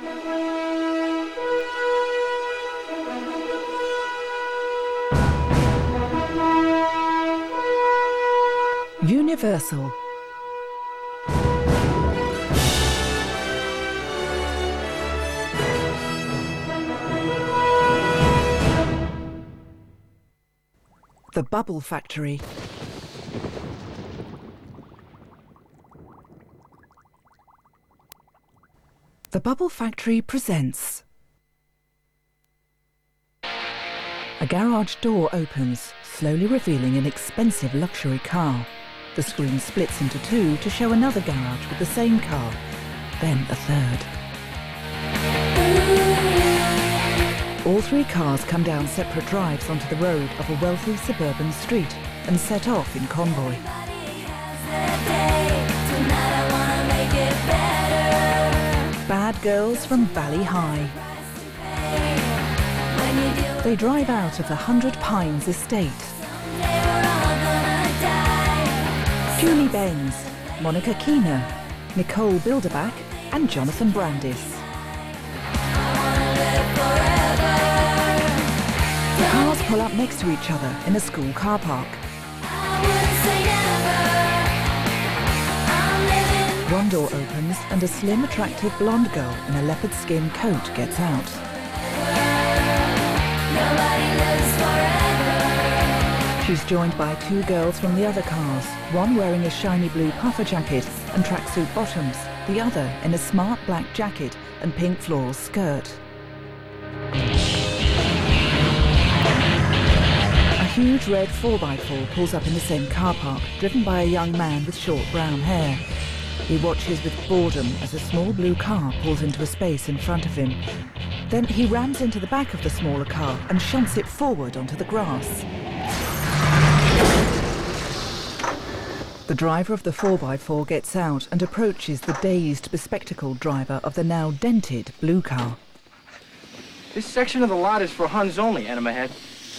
Universal. The Bubble Factory. The Bubble Factory presents. A garage door opens, slowly revealing an expensive luxury car. The screen splits into two to show another garage with the same car, then a third. All three cars come down separate drives onto the road of a wealthy suburban street and set off in convoy. Bad girls from Bali High. They drive out of the 100 Pines estate. Julie Benz, Monica Keener, Nicole Bilderback and Jonathan Brandis. The cars pull up next to each other in a school car park. One door opens and a slim, attractive blonde girl in a leopard skin coat gets out. She's joined by two girls from the other cars, one wearing a shiny blue puffer jacket and tracksuit bottoms, the other in a smart black jacket and pink floral skirt. A huge red 4x4 pulls up in the same car park, driven by a young man with short brown hair. He watches with boredom as a small blue car pulls into a space in front of him. Then he rams into the back of the smaller car and shunts it forward onto the grass. The driver of the 4x4 gets out and approaches the dazed, bespectacled driver of the now dented blue car. This section of the lot is for Huns only, Enema Head.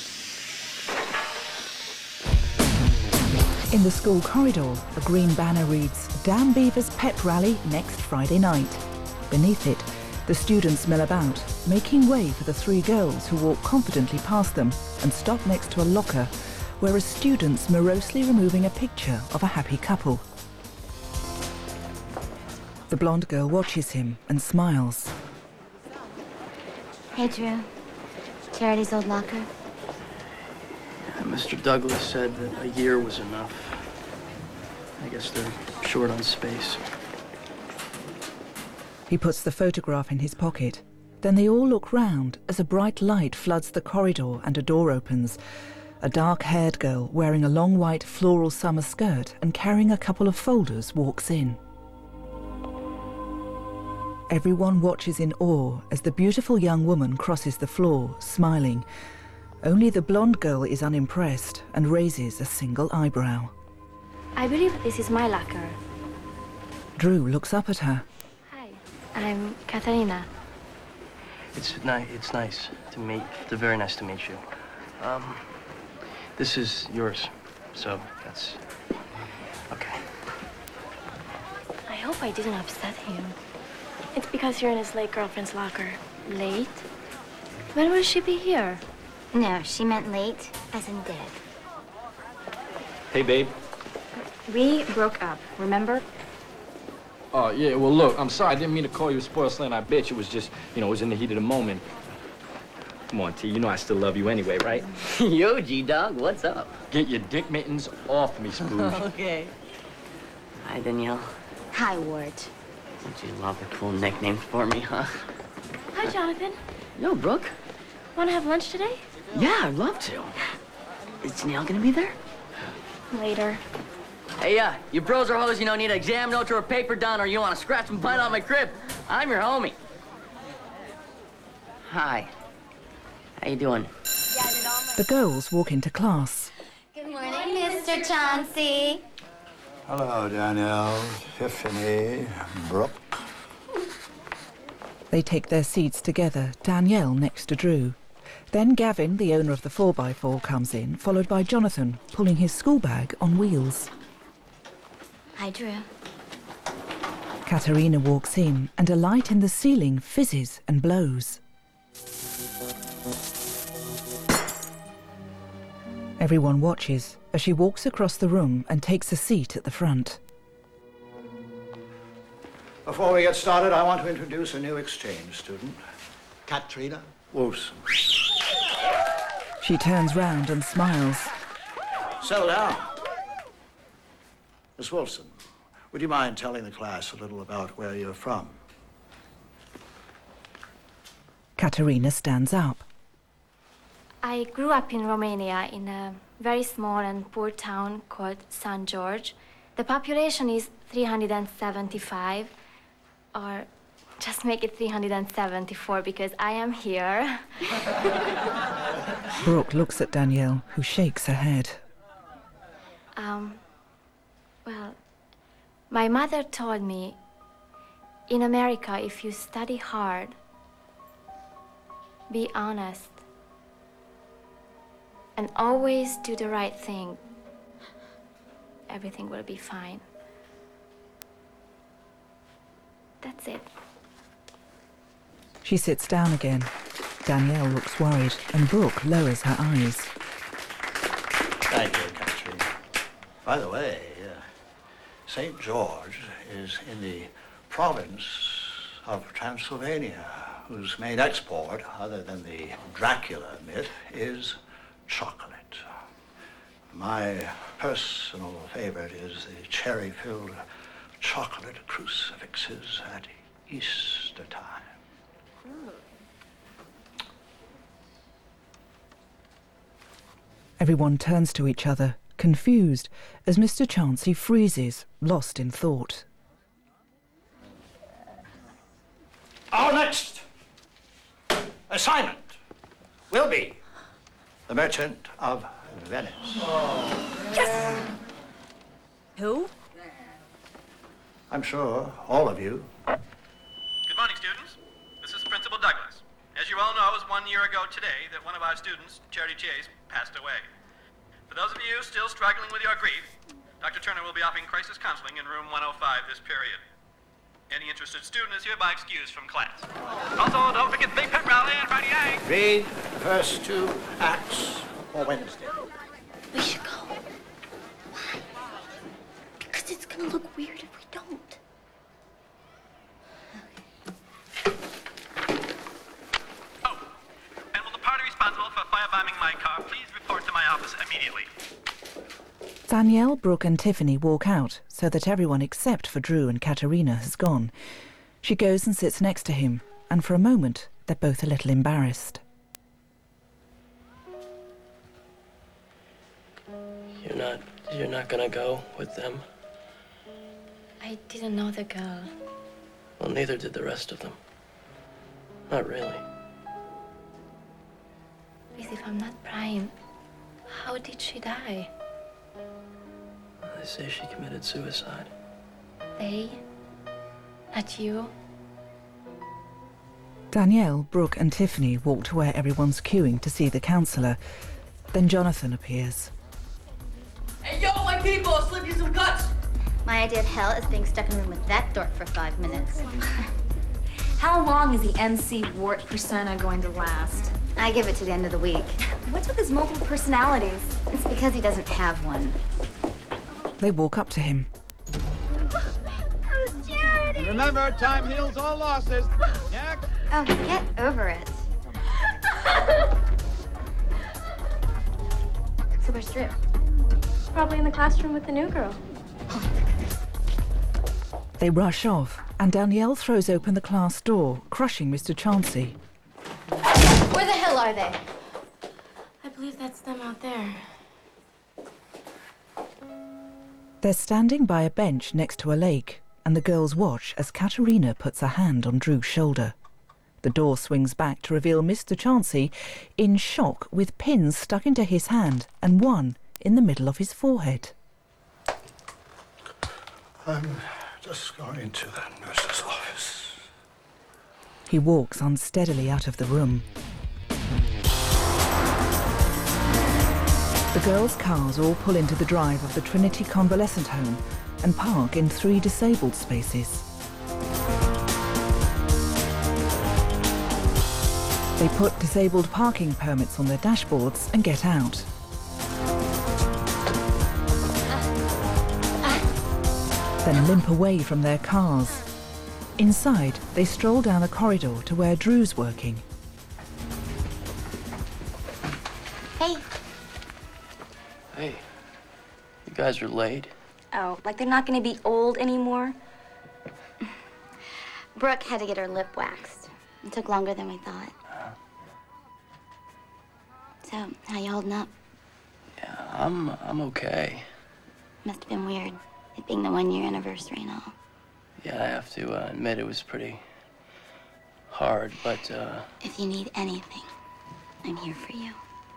In the school corridor, a green banner reads, Dan Beaver's Pep Rally next Friday night. Beneath it, the students mill about, making way for the three girls who walk confidently past them and stop next to a locker where a student's morosely removing a picture of a happy couple. The blonde girl watches him and smiles. Hey, Drew. Charity's old locker? Mr. Douglas said that a year was enough. I guess they're short on space. He puts the photograph in his pocket. Then they all look round as a bright light floods the corridor and a door opens. A dark-haired girl wearing a long white floral summer skirt and carrying a couple of folders walks in. Everyone watches in awe as the beautiful young woman crosses the floor, smiling. Only the blonde girl is unimpressed and raises a single eyebrow. I believe this is my locker. Drew looks up at her. Hi, I'm Katharina. It's nice to meet. It's very nice to meet you. This is yours, so that's okay. I hope I didn't upset him. It's because you're in his late girlfriend's locker. Late? When will she be here? No, she meant late, as in dead. Hey, babe. We broke up, remember? Oh, yeah, well, look, I'm sorry. I didn't mean to call you a spoiled slant. I bet it was just, it was in the heat of the moment. Come on, T, you know I still love you anyway, right? Yo, G-Dog, what's up? Get your dick mittens off me, Spooge. Okay. Hi, Danielle. Hi, Ward. Don't you love the cool nicknames for me, huh? Hi, Jonathan. Yo, Brooke. Want to have lunch today? Yeah, I'd love to. Is Danielle gonna be there? Later. Hey, you bros or hoes, need an exam note or a paper done, or you want to scratch and bite on my crib, I'm your homie. Hi. How you doing? The girls walk into class. Good morning, Mr. Chauncey. Hello, Danielle, Tiffany, Brooke. They take their seats together, Danielle next to Drew. Then Gavin, the owner of the 4x4, comes in, followed by Jonathan, pulling his school bag on wheels. Hi, Drew. Katerina walks in and a light in the ceiling fizzes and blows. Everyone watches as she walks across the room and takes a seat at the front. Before we get started, I want to introduce a new exchange student, Katrina Wolfson. She turns round and smiles. Settle down. Miss Wolfson, would you mind telling the class a little about where you're from? Katerina stands up. I grew up in Romania in a very small and poor town called St. George. The population is 375, or just make it 374 because I am here. Brooke looks at Danielle, who shakes her head. Well, my mother told me, in America, if you study hard, be honest, and always do the right thing, everything will be fine. That's it. She sits down again. Danielle looks worried and Brooke lowers her eyes. Thank you, Katrina. By the way, St. George is in the province of Transylvania, whose main export, other than the Dracula myth, is chocolate. My personal favorite is the cherry-filled chocolate crucifixes at Easter time. Everyone turns to each other, confused, as Mr. Chauncey freezes, lost in thought. Our next assignment will be The Merchant of Venice. Yes! Who? I'm sure all of you. Good morning, students. This is Principal Douglas. As you all know, it was 1 year ago today that one of our students, Charity Chase, passed away. For those of you still struggling with your grief, Dr. Turner will be offering crisis counseling in room 105 this period. Any interested student is hereby excused from class. Also, don't forget the big pep rally on Friday night. Read the first 2 acts for Wednesday. We should go. Why? Because it's gonna look weird if we don't. Oh, and will the party responsible for firebombing my car please report to my office immediately? Danielle, Brooke and Tiffany walk out so that everyone except for Drew and Katerina has gone. She goes and sits next to him, and for a moment they're both a little embarrassed. You're not gonna go with them? I didn't know the girl. Well, neither did the rest of them. Not really. Please, if I'm not prying, how did she die? They say she committed suicide. They? Not you? Danielle, Brooke and Tiffany walk to where everyone's queuing to see the counsellor. Then Jonathan appears. Hey, yo, my people, I'll slip you some cuts. My idea of hell is being stuck in a room with that dork for 5 minutes. How long is the MC Wart persona going to last? I give it to the end of the week. What's with his multiple personalities? It's because he doesn't have one. They walk up to him. Remember, time heals all losses. Next. Oh, get over it. So where's Drew? Probably in the classroom with the new girl. They rush off, and Danielle throws open the class door, crushing Mr. Chauncey. Where the hell are they? I believe that's them out there. They're standing by a bench next to a lake, and the girls watch as Katerina puts a hand on Drew's shoulder. The door swings back to reveal Mr. Chauncey in shock with pins stuck into his hand and one in the middle of his forehead. I'm just going to the nurse's office. He walks unsteadily out of the room. The girls' cars all pull into the drive of the Trinity Convalescent Home and park in 3 disabled spaces. They put disabled parking permits on their dashboards and get out. Then limp away from their cars. Inside, they stroll down a corridor to where Drew's working. Hey. Hey, you guys are late. Oh, like they're not going to be old anymore? Brooke had to get her lip waxed. It took longer than we thought. So, how you holding up? Yeah, I'm okay. Must have been weird, it being the 1-year anniversary and all. Yeah, I have to admit it was pretty hard, but If you need anything, I'm here for you.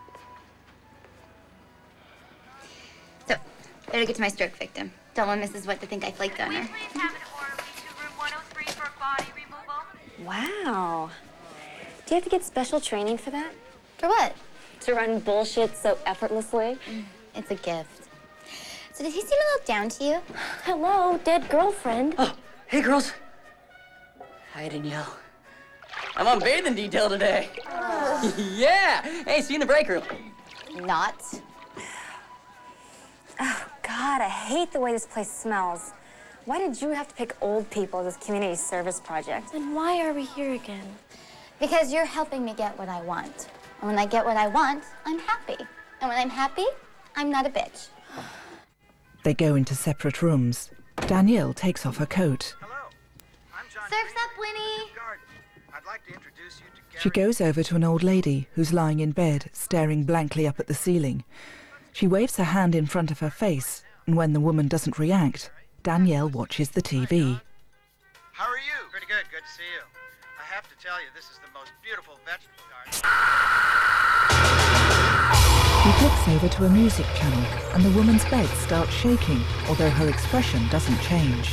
So, better get to my stroke victim. Don't want Mrs. What to think I flaked on her. Wow. Do you have to get special training for that? For what? To run bullshit so effortlessly? It's a gift. So did he seem a little down to you? Hello, dead girlfriend. Oh, hey, girls. Hi, Danielle. I'm on bathing detail today. Yeah. Hey, see you in the break room. Not. Oh, God, I hate the way this place smells. Why did you have to pick old people as this community service project? Then why are we here again? Because you're helping me get what I want. And when I get what I want, I'm happy. And when I'm happy, I'm not a bitch. They go into separate rooms. Danielle takes off her coat. Hello, I'm John. Surf's up, Winnie. I'd like to introduce you to She goes over to an old lady who's lying in bed, staring blankly up at the ceiling. She waves her hand in front of her face, and when the woman doesn't react, Danielle watches the TV. How are you? Pretty good. Good to see you. I have to tell you, this is the most beautiful vegetable garden. She flips over to a music channel, and the woman's bed starts shaking, although her expression doesn't change.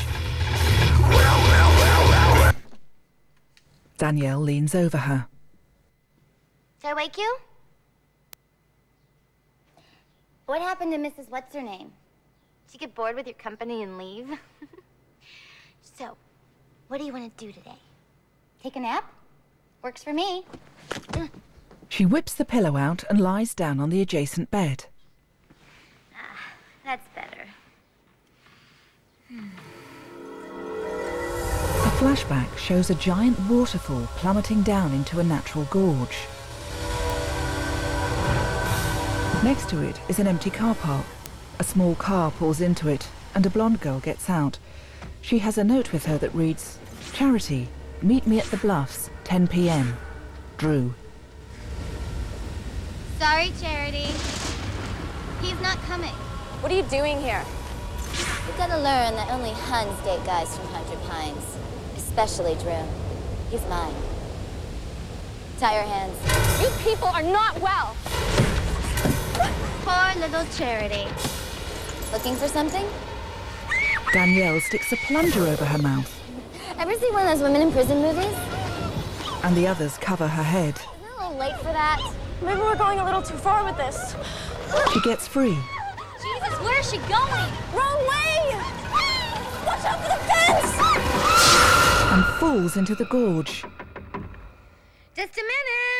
Danielle leans over her. Did I wake you? What happened to Mrs. What's-Her-Name? Did she get bored with your company and leave? So, what do you want to do today? Take a nap? Works for me. She whips the pillow out and lies down on the adjacent bed. That's better. A flashback shows a giant waterfall plummeting down into a natural gorge. Next to it is an empty car park. A small car pulls into it, and a blonde girl gets out. She has a note with her that reads, "Charity, meet me at the Bluffs, 10 p.m. Drew." Sorry, Charity. He's not coming. What are you doing here? You gotta learn that only Huns date guys from Hunter Pines. Especially Drew. He's mine. Tie your hands. You people are not well. Poor little Charity. Looking for something? Danielle sticks a plunger over her mouth, Ever see one of those women in prison movies? and the others cover her head. Isn't it a little late for that? Maybe we're going a little too far with this. She gets free. Jesus, where is she going? Wrong way! Watch out for the fence! And falls into the gorge. Just a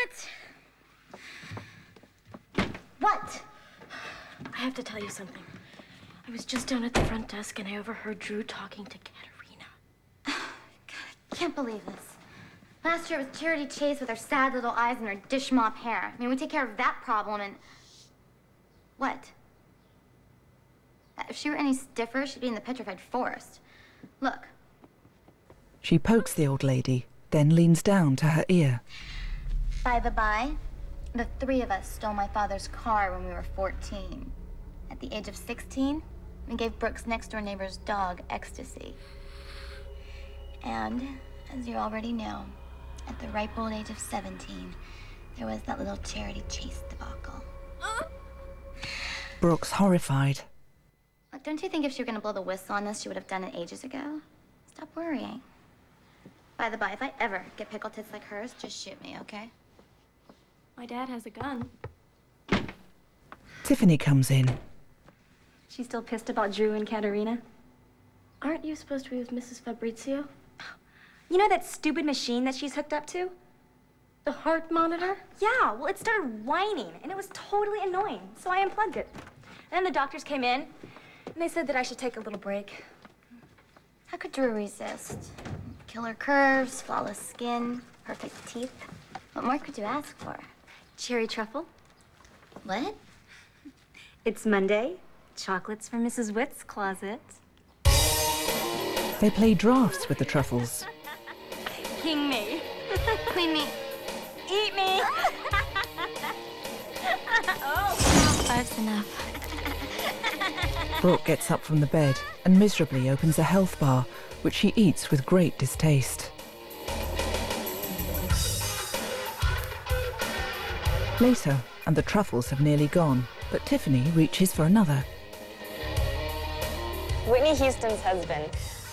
minute. What? I have to tell you something. I was just down at the front desk and I overheard Drew talking to Katerina. I can't believe this. Last year it was Charity Chase with her sad little eyes and her dish mop hair. I mean, we take care of that problem and... What? If she were any stiffer, she'd be in the petrified forest. Look. She pokes the old lady, then leans down to her ear. By the by, the three of us stole my father's car when we were 14. At the age of 16, we gave Brooke's next-door neighbor's dog ecstasy. And, as you already know, at the ripe old age of 17, there was that little Charity Chase debacle. Brooke's horrified. Look, don't you think if she were gonna blow the whistle on this, she would have done it ages ago? Stop worrying. By the by, if I ever get pickle tits like hers, just shoot me, okay? My dad has a gun. Tiffany comes in. She's still pissed about Drew and Katerina? Aren't you supposed to be with Mrs. Fabrizio? You know that stupid machine that she's hooked up to? The heart monitor? Yeah, well, it started whining, and it was totally annoying, so I unplugged it. And then the doctors came in, and they said that I should take a little break. How could Drew resist? Killer curves, flawless skin, perfect teeth. What more could you ask for? Cherry truffle? What? It's Monday. Chocolates from Mrs. Witt's closet. They play drafts with the truffles. King me. Queen me. Eat me. Oh. 5's enough. Brooke gets up from the bed and miserably opens a health bar, which she eats with great distaste. Later, and the truffles have nearly gone, but Tiffany reaches for another. Whitney Houston's husband.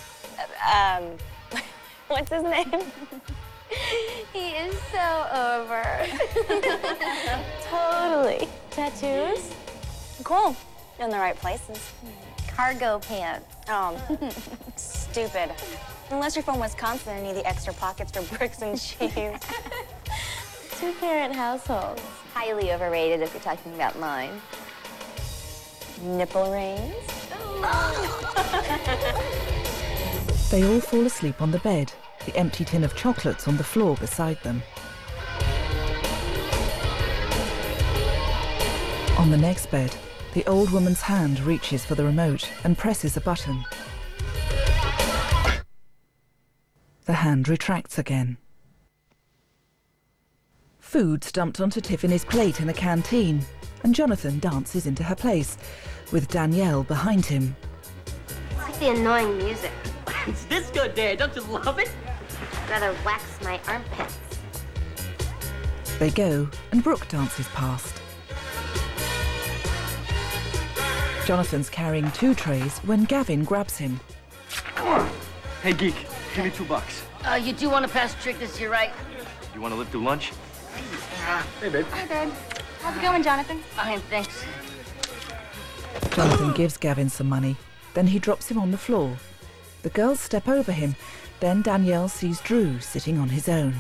What's his name? He is so over. Totally. Tattoos? Cool. In the right places. Cargo pants. Oh, stupid. Unless you're from Wisconsin and need the extra pockets for bricks and cheese. Two-parent households. Highly overrated if you're talking about mine. Nipple rings? They all fall asleep on the bed, the empty tin of chocolates on the floor beside them. On the next bed, the old woman's hand reaches for the remote and presses a button. The hand retracts again. Food's dumped onto Tiffany's plate in a canteen, and Jonathan dances into her place, with Danielle behind him. It's like the annoying music. It's disco day, don't you love it? I'd rather wax my armpits. They go, and Brooke dances past. Jonathan's carrying 2 trays when Gavin grabs him. Hey, geek, give me $2. You do want to pass a trick this year, right? You want to live through lunch? Hey, babe. Hi, babe. How's it going, Jonathan? Fine, thanks. Jonathan gives Gavin some money, then he drops him on the floor. The girls step over him, then Danielle sees Drew sitting on his own.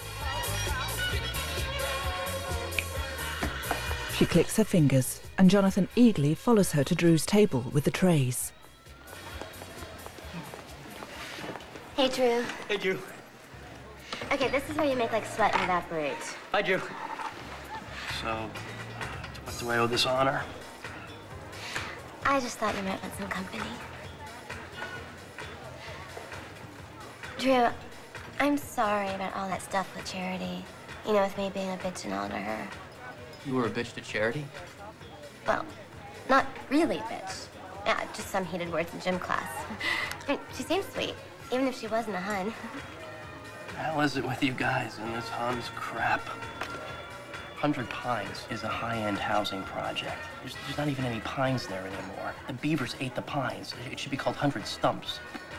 She clicks her fingers, and Jonathan eagerly follows her to Drew's table with the trays. Hey, Drew. Hey, Drew. Okay, this is where you make like sweat and evaporate. Hi, Drew. So, what do I owe this honor? I just thought you might want some company. Drew, I'm sorry about all that stuff with Charity. You know, with me being a bitch and all to her. You were a bitch to Charity? Well, not really a bitch. Yeah, just some heated words in gym class. I mean, she seems sweet, even if she wasn't a hun. The hell is it with you guys and this Hun's crap? 100 Pines is a high-end housing project. There's not even any pines there anymore. The beavers ate the pines. It should be called 100 Stumps.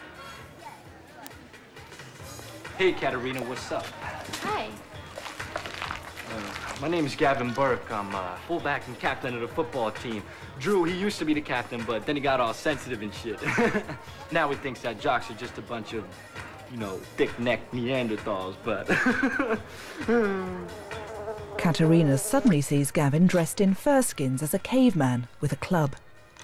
Hey, Katerina, what's up? Hi. My name is Gavin Burke. I'm fullback and captain of the football team. Drew, he used to be the captain, but then he got all sensitive and shit. Now he thinks that jocks are just a bunch of, you know, thick-necked Neanderthals, but... Katerina suddenly sees Gavin dressed in fur skins as a caveman with a club.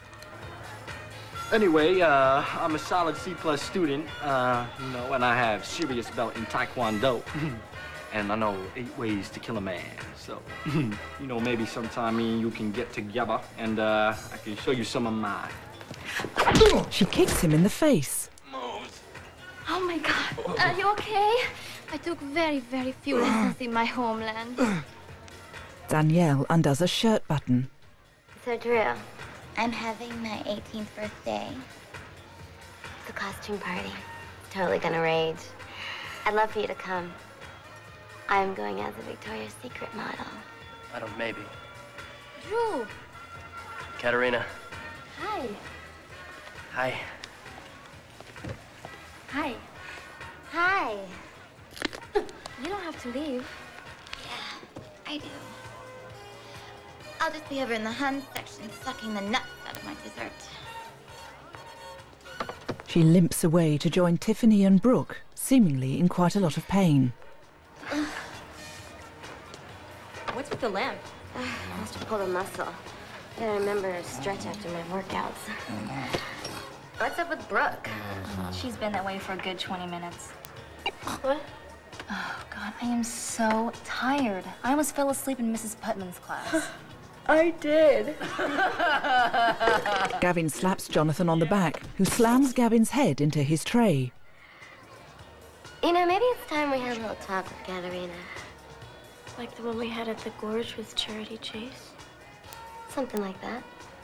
Anyway, I'm a solid C+ student, you know, and I have serious belt in Taekwondo. And I know 8 ways to kill a man, so, you know, maybe sometime me and you can get together and I can show you some of mine. She kicks him in the face. Oh my God, are you okay? I took very, very few lessons in my homeland. Danielle undoes a shirt button. So, Drew, I'm having my 18th birthday. It's a costume party. It's totally gonna rage. I'd love for you to come. I'm going as a Victoria's Secret model. I don't maybe. Drew. Katerina. Hi. Hi. Hi. Hi. You don't have to leave. Yeah, I do. I'll just be over in the Hun section sucking the nuts out of my dessert. She limps away to join Tiffany and Brooke, seemingly in quite a lot of pain. What's with the limp? Must have pulled a muscle. Gotta remember to stretch after my workouts. What's up with Brooke? She's been that way for a good 20 minutes. What? Oh, God, I am so tired. I almost fell asleep in Mrs. Putman's class. I did. Gavin slaps Jonathan on the back, who slams Gavin's head into his tray. You know, maybe it's time we had a little talk with Katerina. Like the one we had at the gorge with Charity Chase? Something like that.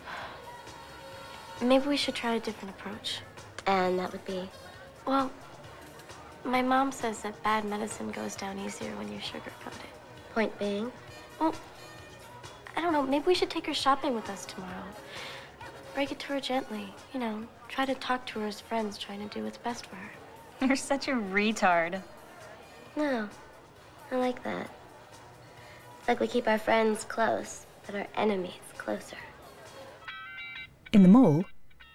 Maybe we should try a different approach. And that would be? Well, my mom says that bad medicine goes down easier when you sugarcoat it. Point being? Well, I don't know, maybe we should take her shopping with us tomorrow. Break it to her gently, you know, try to talk to her as friends trying to do what's best for her. You're such a retard. No, I like that. It's like we keep our friends close, but our enemies closer. In the mall,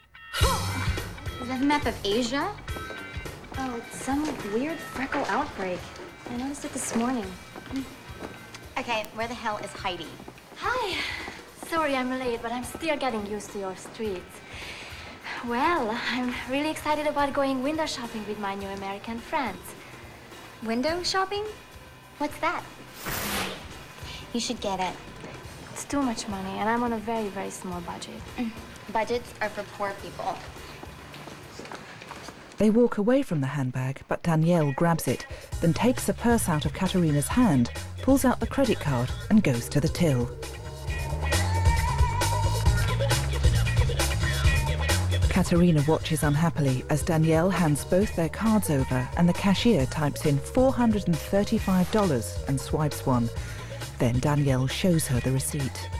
Is that the map of Asia? Oh, it's some weird freckle outbreak. I noticed it this morning. Okay, where the hell is Heidi? Hi. Sorry I'm late, but I'm still getting used to your streets. Well, I'm really excited about going window shopping with my new American friends. Window shopping? What's that? You should get it. It's too much money, and I'm on a very, very small budget. Budgets are for poor people. they walk away from the handbag, but Danielle grabs it, then takes a purse out of Katerina's hand, pulls out the credit card and goes to the till. Katerina watches unhappily as Danielle hands both their cards over and the cashier types in $435 and swipes one. Then Danielle shows her the receipt.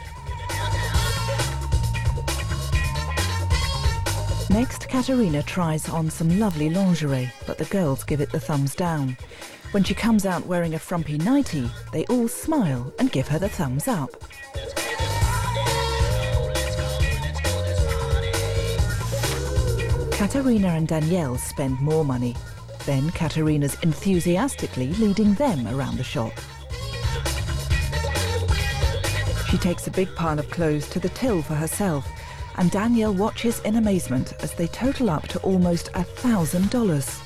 Next, Katerina tries on some lovely lingerie, but the girls give it the thumbs down. When she comes out wearing a frumpy nightie, they all smile and give her the thumbs up. Katerina and Danielle spend more money. Then Katerina's enthusiastically leading them around the shop. She takes a big pile of clothes to the till for herself, and Danielle watches in amazement as they total up to almost $1,000.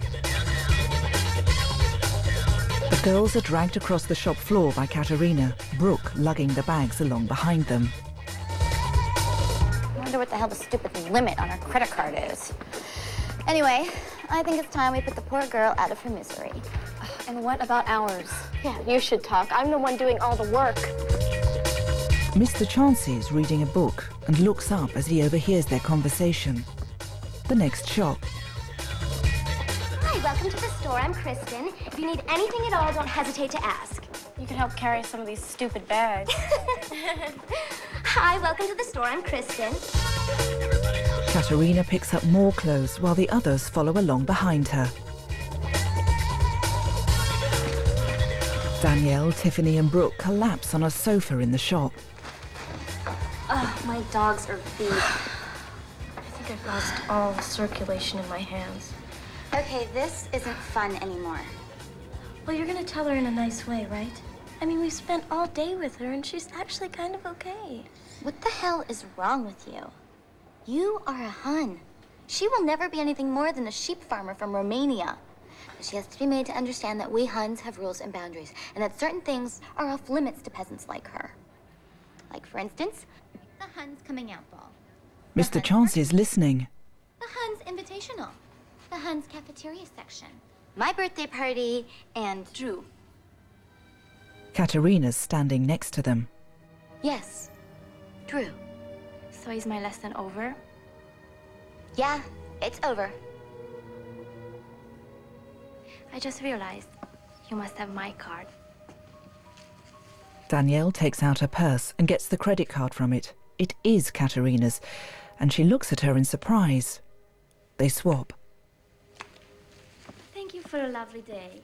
The girls are dragged across the shop floor by Katerina, Brooke lugging the bags along behind them. I wonder what the hell the stupid limit on her credit card is. Anyway, I think it's time we put the poor girl out of her misery. And what about ours? Yeah, you should talk. I'm the one doing all the work. Mr. Chauncey is reading a book and looks up as he overhears their conversation. The next shop. Hi, welcome to the store. I'm Kristen. If you need anything at all, don't hesitate to ask. You can help carry some of these stupid bags. Hi, welcome to the store. I'm Kristen. Katerina picks up more clothes while the others follow along behind her. Danielle, Tiffany and Brooke collapse on a sofa in the shop. My dogs are beat. I think I've lost all circulation in my hands. Okay, this isn't fun anymore. Well, you're gonna tell her in a nice way, right? I mean, we've spent all day with her, and she's actually kind of okay. What the hell is wrong with you? You are a Hun. She will never be anything more than a sheep farmer from Romania. She has to be made to understand that we Huns have rules and boundaries, and that certain things are off limits to peasants like her. Like, for instance, the Huns coming out ball. Mr. Chauncey is listening. The Huns Invitational. The Huns Cafeteria section. My birthday party, and Drew. Katerina's standing next to them. Yes, Drew. So is my lesson over? Yeah, it's over. I just realized you must have my card. Danielle takes out her purse and gets the credit card from it. It is Katerina's, and she looks at her in surprise. They swap. Thank you for a lovely day.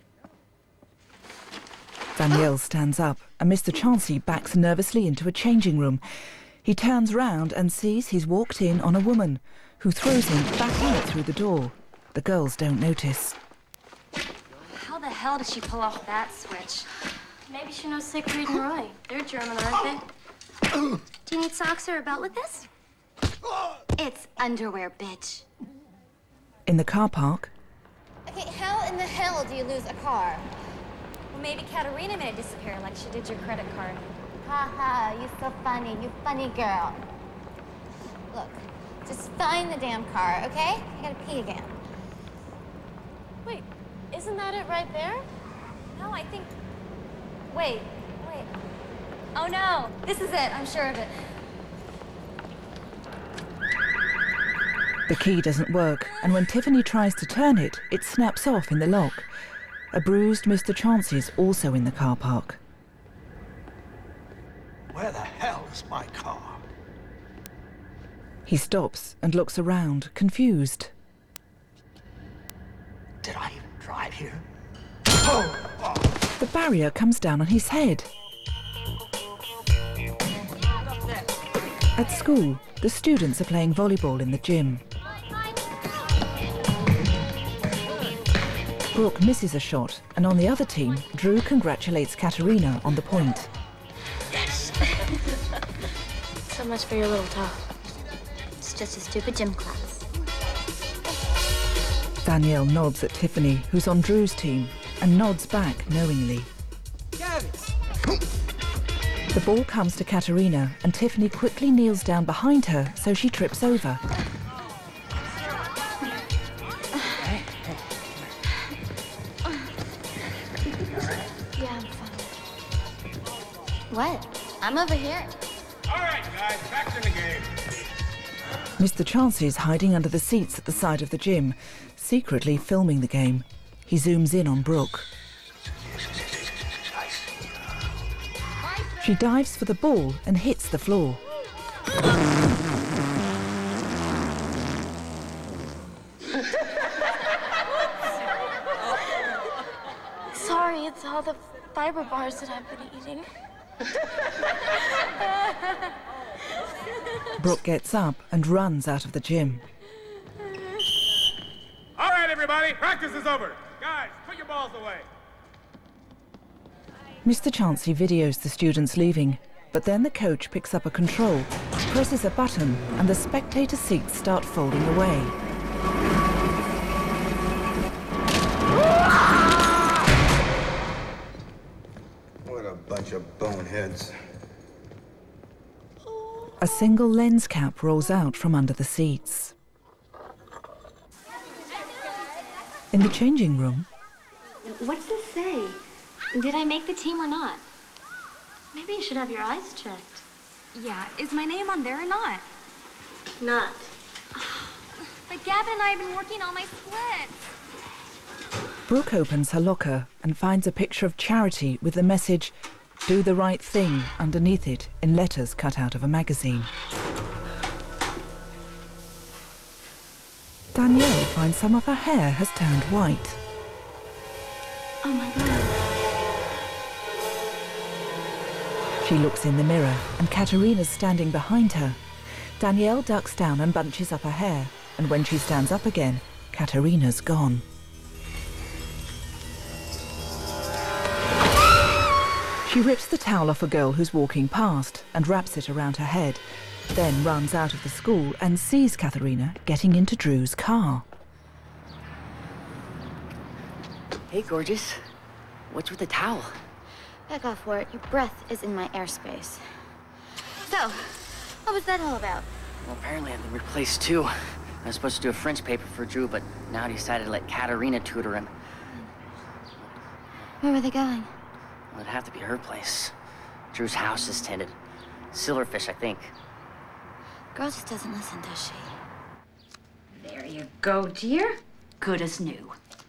Danielle stands up, and Mr. Chauncey backs nervously into a changing room. He turns round and sees he's walked in on a woman, who throws him back out through the door. The girls don't notice. How the hell did she pull off that switch? Maybe she knows Siegfried and Roy. They're German, aren't they? Do you need socks or a belt with this? It's underwear, bitch. In the car park, Okay, how in the hell do you lose a car? Well, maybe Katerina made it disappear like she did your credit card. Ha ha, you so funny. You funny girl. Look, just find the damn car, okay? I gotta pee again. Wait, isn't that it right there? No, I think... Wait. Oh no, this is it, I'm sure of it. the key doesn't work, and when Tiffany tries to turn it, it snaps off in the lock. A bruised Mr. Chauncey's also in the car park. Where the hell is my car? He stops and looks around, confused. Did I even drive here? The barrier comes down on his head. At school, the students are playing volleyball in the gym. Brooke misses a shot, and on the other team, Drew congratulates Katerina on the point. So much for your little talk. It's just a stupid gym class. Danielle nods at Tiffany, who's on Drew's team, and nods back knowingly. The ball comes to Katerina, and Tiffany quickly kneels down behind her so she trips over. Yeah, I'm fine. What? I'm over here. All right, guys, back to the game. Mr. Chauncey's hiding under the seats at the side of the gym, secretly filming the game. He zooms in on Brooke. She dives for the ball and hits the floor. Sorry, it's all the fiber bars that I've been eating. Brooke gets up and runs out of the gym. All right, everybody, practice is over. Guys, put your balls away. Mr. Chauncey videos the students leaving, but then the coach picks up a control, presses a button, and the spectator seats start folding away. What a bunch of boneheads. A single lens cap rolls out from under the seats. In the changing room, What's this say? Did I make the team or not? Maybe you should have your eyes checked. Yeah, is my name on there or not? Not. But Gavin and I have been working on my splits. Brooke opens her locker and finds a picture of Charity with the message, "Do the right thing," underneath it in letters cut out of a magazine. Danielle finds some of her hair has turned white. Oh my God. She looks in the mirror and Katerina's standing behind her. Danielle ducks down and bunches up her hair, and when she stands up again, Katerina's gone. She rips the towel off a girl who's walking past and wraps it around her head, then runs out of the school and sees Katerina getting into Drew's car. Hey, gorgeous. What's with the towel? Back off, Wart. Your breath is in my airspace. So, what was that all about? Well, apparently I've been replaced too. I was supposed to do a French paper for Drew, but now I decided to let Katerina tutor him. Where were they going? Well, it'd have to be her place. Drew's house is tented. Silverfish, I think. Girl just doesn't listen, does she? There you go, dear. Good as new.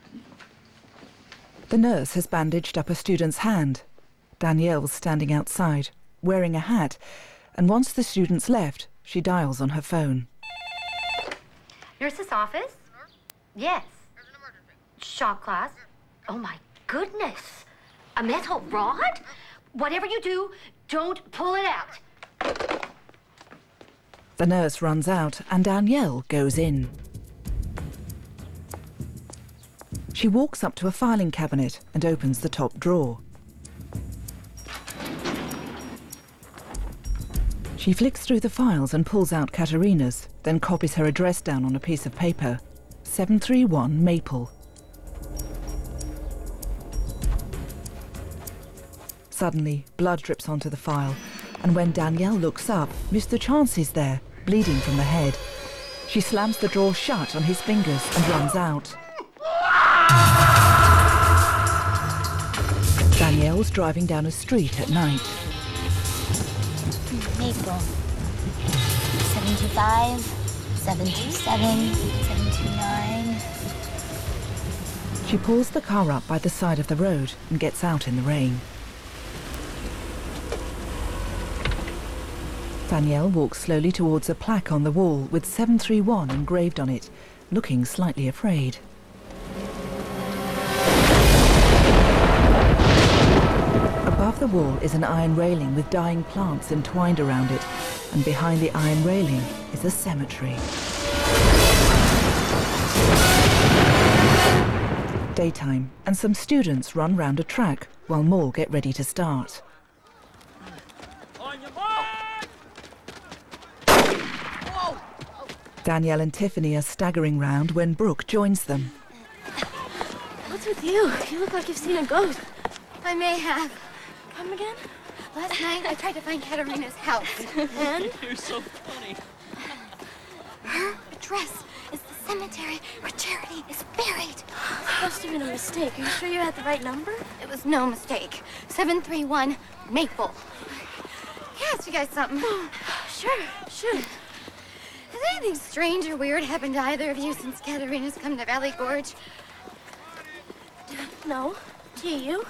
The nurse has bandaged up a student's hand. Danielle's standing outside, wearing a hat, and once the student's left, she dials on her phone. Nurse's office? Yes. Shop class? Oh my goodness. A metal rod? Whatever you do, don't pull it out. The nurse runs out and Danielle goes in. She walks up to a filing cabinet and opens the top drawer. She flicks through the files and pulls out Katerina's, then copies her address down on a piece of paper. 731 Maple. Suddenly, blood drips onto the file, and when Danielle looks up, Mr. Chauncey's there, bleeding from the head. She slams the drawer shut on his fingers and runs out. Danielle's driving down a street at night. Maple. 725, 727, 729. She pulls the car up by the side of the road and gets out in the rain. Danielle walks slowly towards a plaque on the wall with 731 engraved on it, looking slightly afraid. Above the wall is an iron railing with dying plants entwined around it, and behind the iron railing is a cemetery. Daytime, and some students run round a track while more get ready to start. Danielle and Tiffany are staggering round when Brooke joins them. What's with you? You look like you've seen a ghost. I may have. Come again? Last night, I tried to find Katerina's house. And? You're so funny. Her address is the cemetery where Charity is buried. It must have been a mistake. Are you sure you had the right number? It was no mistake. 731 Maple. Can I ask you guys something? Sure. Has anything strange or weird happened to either of you since Katerina's come to Valley Gorge? No. To you?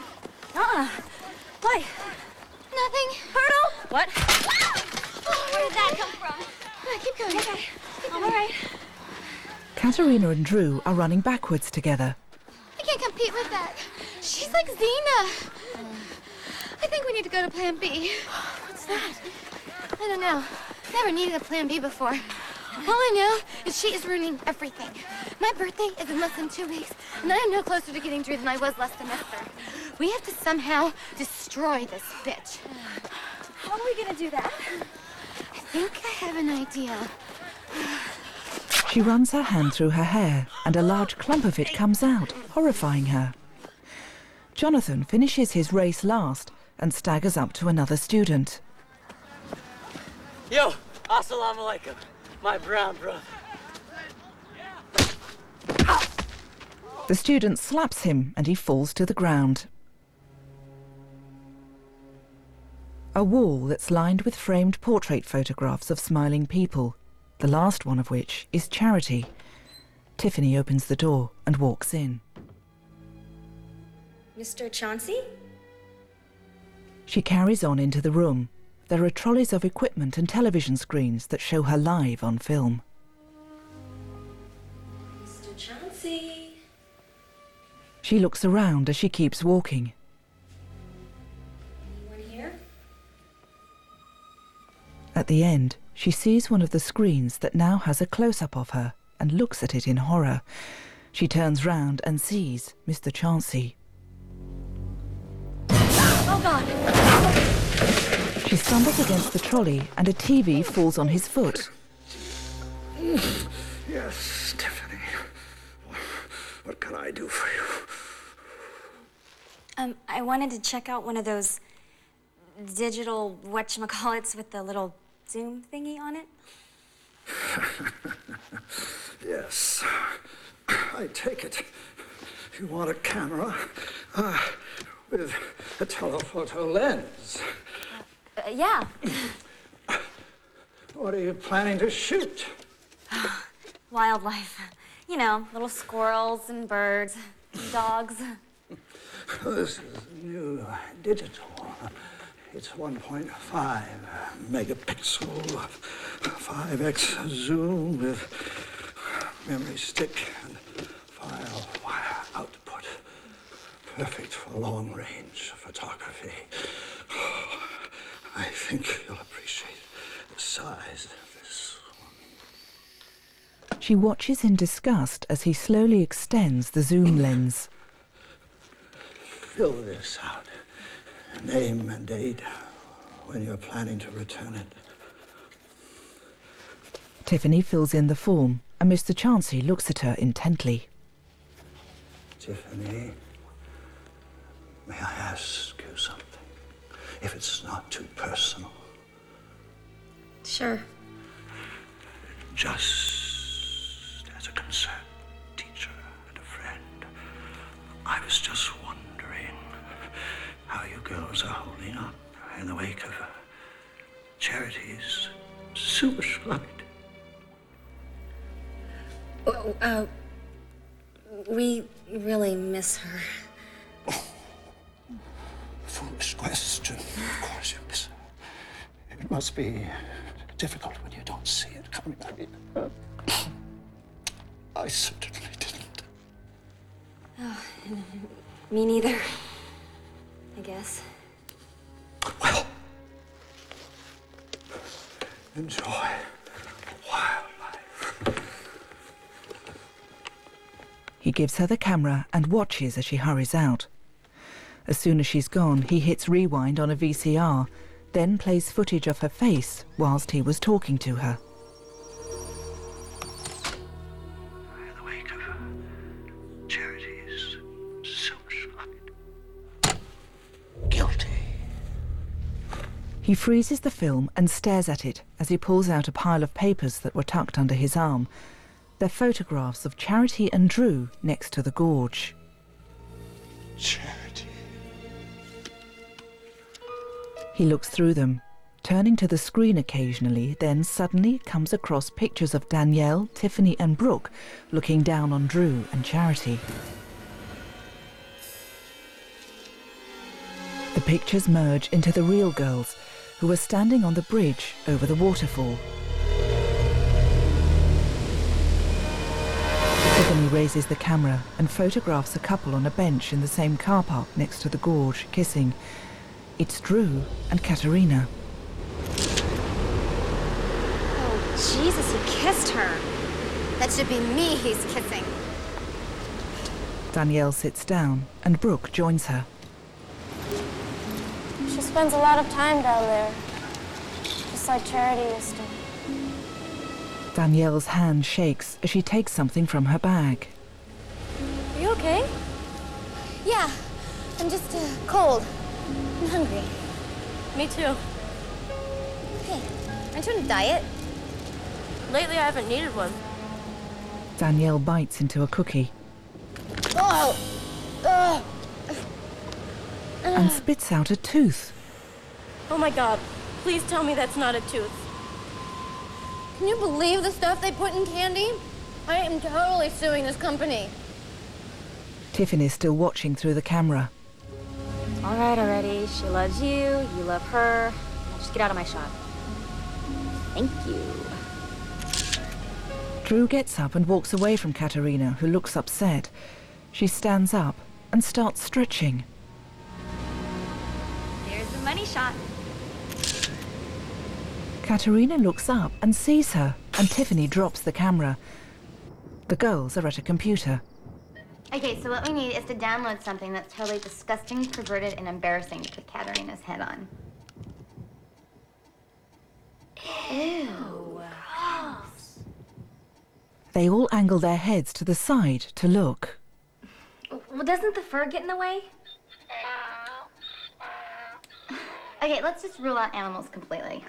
Why? Nothing. Hurdle? What? Where did that come from? Keep going. Okay. All right. Katerina and Drew are running backwards together. I can't compete with that. She's like Xena. I think we need to go to Plan B. What's that? I don't know. Never needed a Plan B before. All I know is she is ruining everything. My birthday is in less than 2 weeks, and I am no closer to getting Drew than I was last semester. We have to somehow destroy this bitch. How are we gonna do that? I think I have an idea. She runs her hand through her hair, and a large clump of it comes out, horrifying her. Jonathan finishes his race last and staggers up to another student. Yo, assalamu alaikum, my brown brother. The student slaps him and he falls to the ground. A wall that's lined with framed portrait photographs of smiling people, the last one of which is Charity. Tiffany opens the door and walks in. Mr. Chauncey? She carries on into the room. There are trolleys of equipment and television screens that show her live on film. Mr. Chauncey? She looks around as she keeps walking. Anyone here? At the end, she sees one of the screens that now has a close-up of her and looks at it in horror. She turns round and sees Mr. Chauncey. Oh, God! She stumbles against the trolley and a TV falls on his foot. Yes, Tiffany. What can I do for you? I wanted to check out one of those digital whatchamacallits with the little Zoom thingy on it. Yes. I take it. You want a camera with a telephoto lens. Yeah. What are you planning to shoot? Wildlife. You know, little squirrels and birds, and dogs. This is new digital. It's 1.5 megapixel, 5x zoom with memory stick and file wire output. Perfect for long-range photography. I think you'll appreciate the size of this one. She watches in disgust as he slowly extends the zoom lens. Fill this out. Name and date, when you're planning to return it. Tiffany fills in the form, and Mr. Chauncey looks at her intently. Tiffany, may I ask you something? If it's not too personal. Sure. Just as a concerned teacher and a friend, I was just wondering how you girls are holding up in the wake of Charity's suicide. We really miss her. Foolish question. Of course you miss her. It must be difficult when you don't see it coming. I mean, I certainly didn't. Oh, me neither. I guess. Well, enjoy wildlife. He gives her the camera and watches as she hurries out. As soon as she's gone, he hits rewind on a VCR, then plays footage of her face whilst he was talking to her. In the wake of Charity's suicide. Guilty. He freezes the film and stares at it as he pulls out a pile of papers that were tucked under his arm. They're photographs of Charity and Drew next to the gorge. Charity. He looks through them, turning to the screen occasionally, then suddenly comes across pictures of Danielle, Tiffany and Brooke looking down on Drew and Charity. The pictures merge into the real girls, who are standing on the bridge over the waterfall. Tiffany raises the camera and photographs a couple on a bench in the same car park next to the gorge, kissing. It's Drew and Katerina. Oh, Jesus, he kissed her. That should be me he's kissing. Danielle sits down and Brooke joins her. She spends a lot of time down there, just like Charity used to. Danielle's hand shakes as she takes something from her bag. Are you okay? Yeah, I'm just cold. I'm hungry. Me too. Hey, aren't you on a diet? Lately, I haven't needed one. Danielle bites into a cookie Oh! Ugh. and spits out a tooth. Oh my God, please tell me that's not a tooth. Can you believe the stuff they put in candy? I am totally suing this company. Tiffany's still watching through the camera. All right already. She loves you. You love her. Now just get out of my shot. Thank you. Drew gets up and walks away from Katerina, who looks upset. She stands up and starts stretching. There's the money shot. Katerina looks up and sees her, and Tiffany drops the camera. The girls are at a computer. Okay, so what we need is to download something that's totally disgusting, perverted, and embarrassing to put Katerina's head on. Ew. Gross. They all angle their heads to the side to look. Well, doesn't the fur get in the way? Okay, let's just rule out animals completely.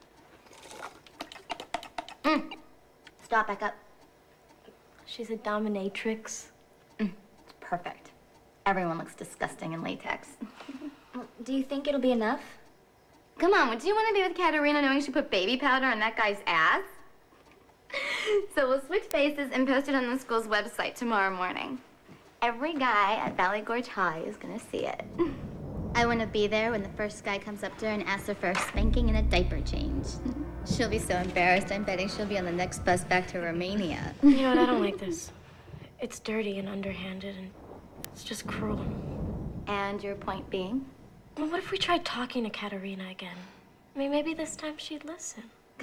Stop, back up. She's a dominatrix. It's perfect. Everyone looks disgusting in latex. Do you think it'll be enough? Come on, would you want to be with Katerina knowing she put baby powder on that guy's ass? So we'll switch faces and post it on the school's website tomorrow morning. Every guy at Valley Gorge High is gonna see it. I want to be there when the first guy comes up to her and asks her for a spanking and a diaper change. She'll be so embarrassed, I'm betting she'll be on the next bus back to Romania. You know what? I don't like this. It's dirty and underhanded, and it's just cruel. And your point being? Well, what if we tried talking to Katerina again? I mean, maybe this time she'd listen.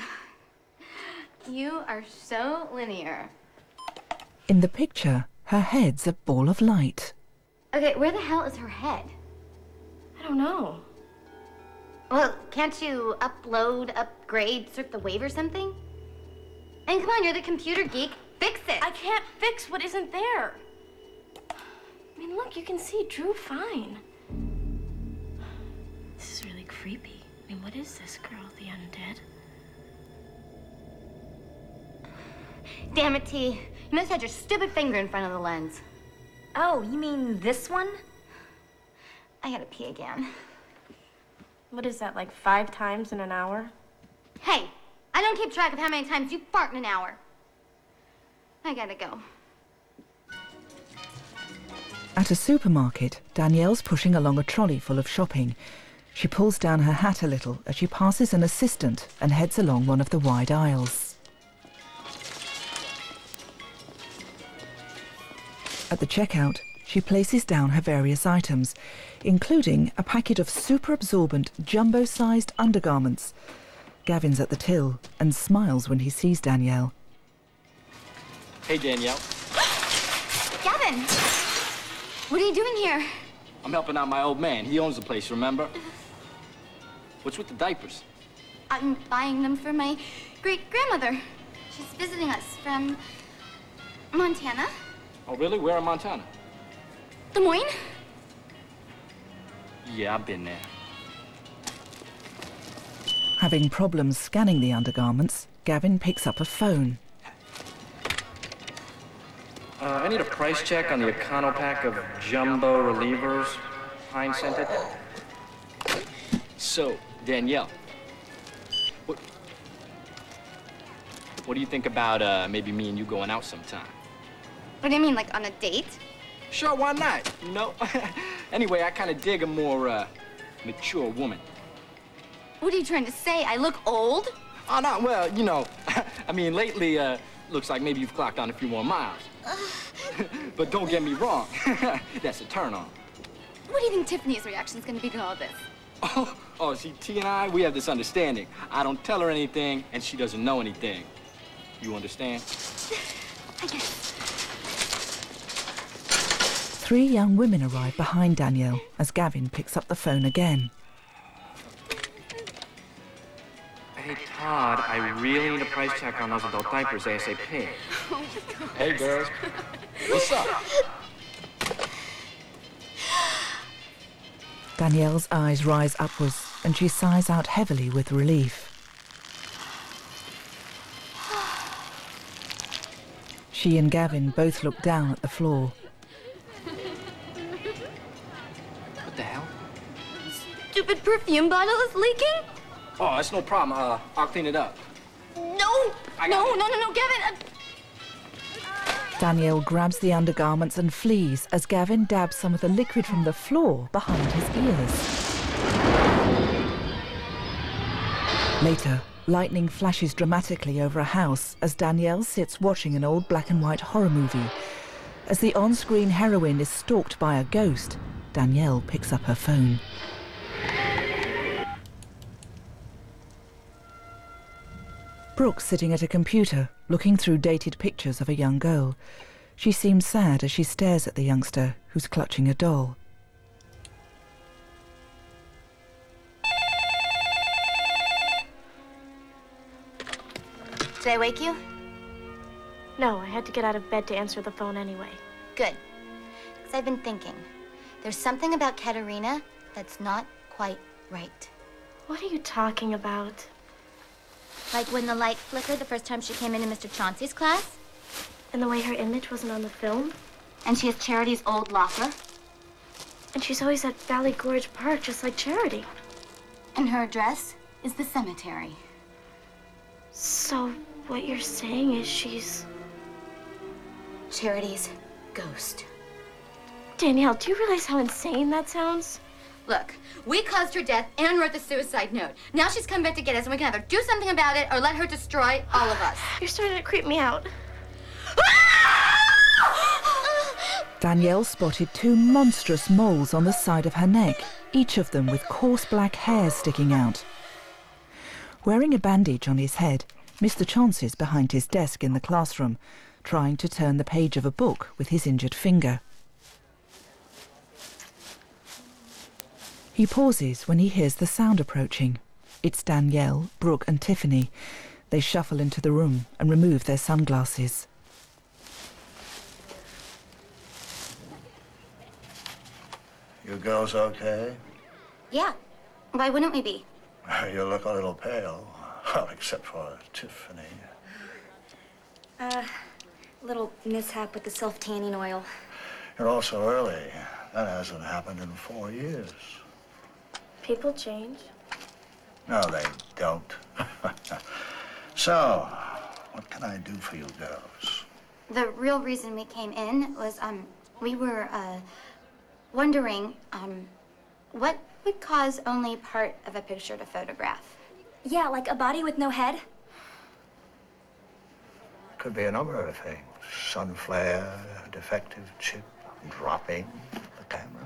You are so linear. In the picture, her head's a ball of light. Okay, where the hell is her head? I don't know. Well, can't you upload, upgrade, surf the wave or something? And come on, you're the computer geek. Fix it. I can't fix what isn't there. I mean, look, you can see Drew fine. This is really creepy. I mean, what is this girl, the undead? Damn it, T. You must have had your stupid finger in front of the lens. Oh, you mean this one? I gotta pee again. What is that, like 5 times in an hour? Hey, I don't keep track of how many times you fart in an hour. I gotta go. At a supermarket, Danielle's pushing along a trolley full of shopping. She pulls down her hat a little as she passes an assistant and heads along one of the wide aisles. At the checkout, she places down her various items, including a packet of super-absorbent, jumbo-sized undergarments. Gavin's at the till and smiles when he sees Danielle. Hey, Danielle. Gavin! What are you doing here? I'm helping out my old man. He owns the place, remember? What's with the diapers? I'm buying them for my great-grandmother. She's visiting us from Montana. Oh, really? Where in Montana? Des Moines? Yeah, I've been there. Having problems scanning the undergarments, Gavin picks up a phone. I need a price check on the Econo pack of jumbo relievers, pine scented. So, Danielle, what do you think about maybe me and you going out sometime? What do you mean, like on a date? Sure, why not? You know? Anyway, I kind of dig a more mature woman. What are you trying to say? I look old? Oh, no, well, you know, I mean, lately, looks like maybe you've clocked on a few more miles. But don't get me wrong, that's a turn on. What do you think Tiffany's reaction is going to be to all this? Oh, see, T and I, we have this understanding. I don't tell her anything, and she doesn't know anything. You understand? I guess. 3 young women arrive behind Danielle as Gavin picks up the phone again. Hey, Todd, I really need a price check on those adult diapers ASAP. Oh, my God. Hey, girls. What's up? Danielle's eyes rise upwards and she sighs out heavily with relief. She and Gavin both look down at the floor. What the hell? Stupid perfume bottle is leaking? Oh, that's no problem. I'll clean it up. No, Gavin. Danielle grabs the undergarments and flees as Gavin dabs some of the liquid from the floor behind his ears. Later, lightning flashes dramatically over a house as Danielle sits watching an old black and white horror movie. As the on-screen heroine is stalked by a ghost, Danielle picks up her phone. Brooke's sitting at a computer, looking through dated pictures of a young girl. She seems sad as she stares at the youngster, who's clutching a doll. Did I wake you? No, I had to get out of bed to answer the phone anyway. Good. Because I've been thinking. There's something about Katerina that's not quite right. What are you talking about? Like when the light flickered the first time she came into Mr. Chauncey's class? And the way her image wasn't on the film? And she has Charity's old locker? And she's always at Valley Gorge Park, just like Charity. And her address is the cemetery. So, what you're saying is she's... Charity's ghost. Danielle, do you realize how insane that sounds? Look, we caused her death and wrote the suicide note. Now she's come back to get us, and we can either do something about it or let her destroy all of us. You're starting to creep me out. Danielle spotted 2 monstrous moles on the side of her neck, each of them with coarse black hairs sticking out. Wearing a bandage on his head, Mr. Chauncey's behind his desk in the classroom, trying to turn the page of a book with his injured finger. He pauses when he hears the sound approaching. It's Danielle, Brooke and Tiffany. They shuffle into the room and remove their sunglasses. You girls okay? Yeah. Why wouldn't we be? You look a little pale. Well, except for Tiffany. Little mishap with the self-tanning oil. You're all so early. That hasn't happened in 4 years. People change. No, they don't. So, what can I do for you girls? The real reason we came in was, we were, wondering, what would cause only part of a picture to photograph? Yeah, like a body with no head. Could be a number of things. Sun flare, defective chip, dropping the camera.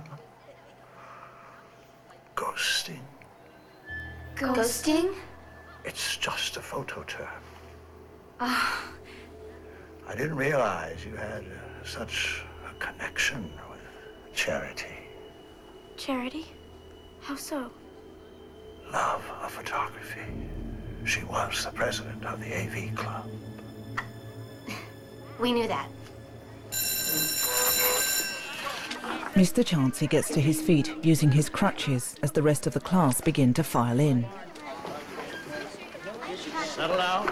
Ghosting. Ghosting? It's just a photo term. Oh. I didn't realize you had such a connection with Charity. Charity? How so? Love of photography. She was the president of the AV Club. We knew that. Mr. Chauncey gets to his feet using his crutches as the rest of the class begin to file in. Settle down.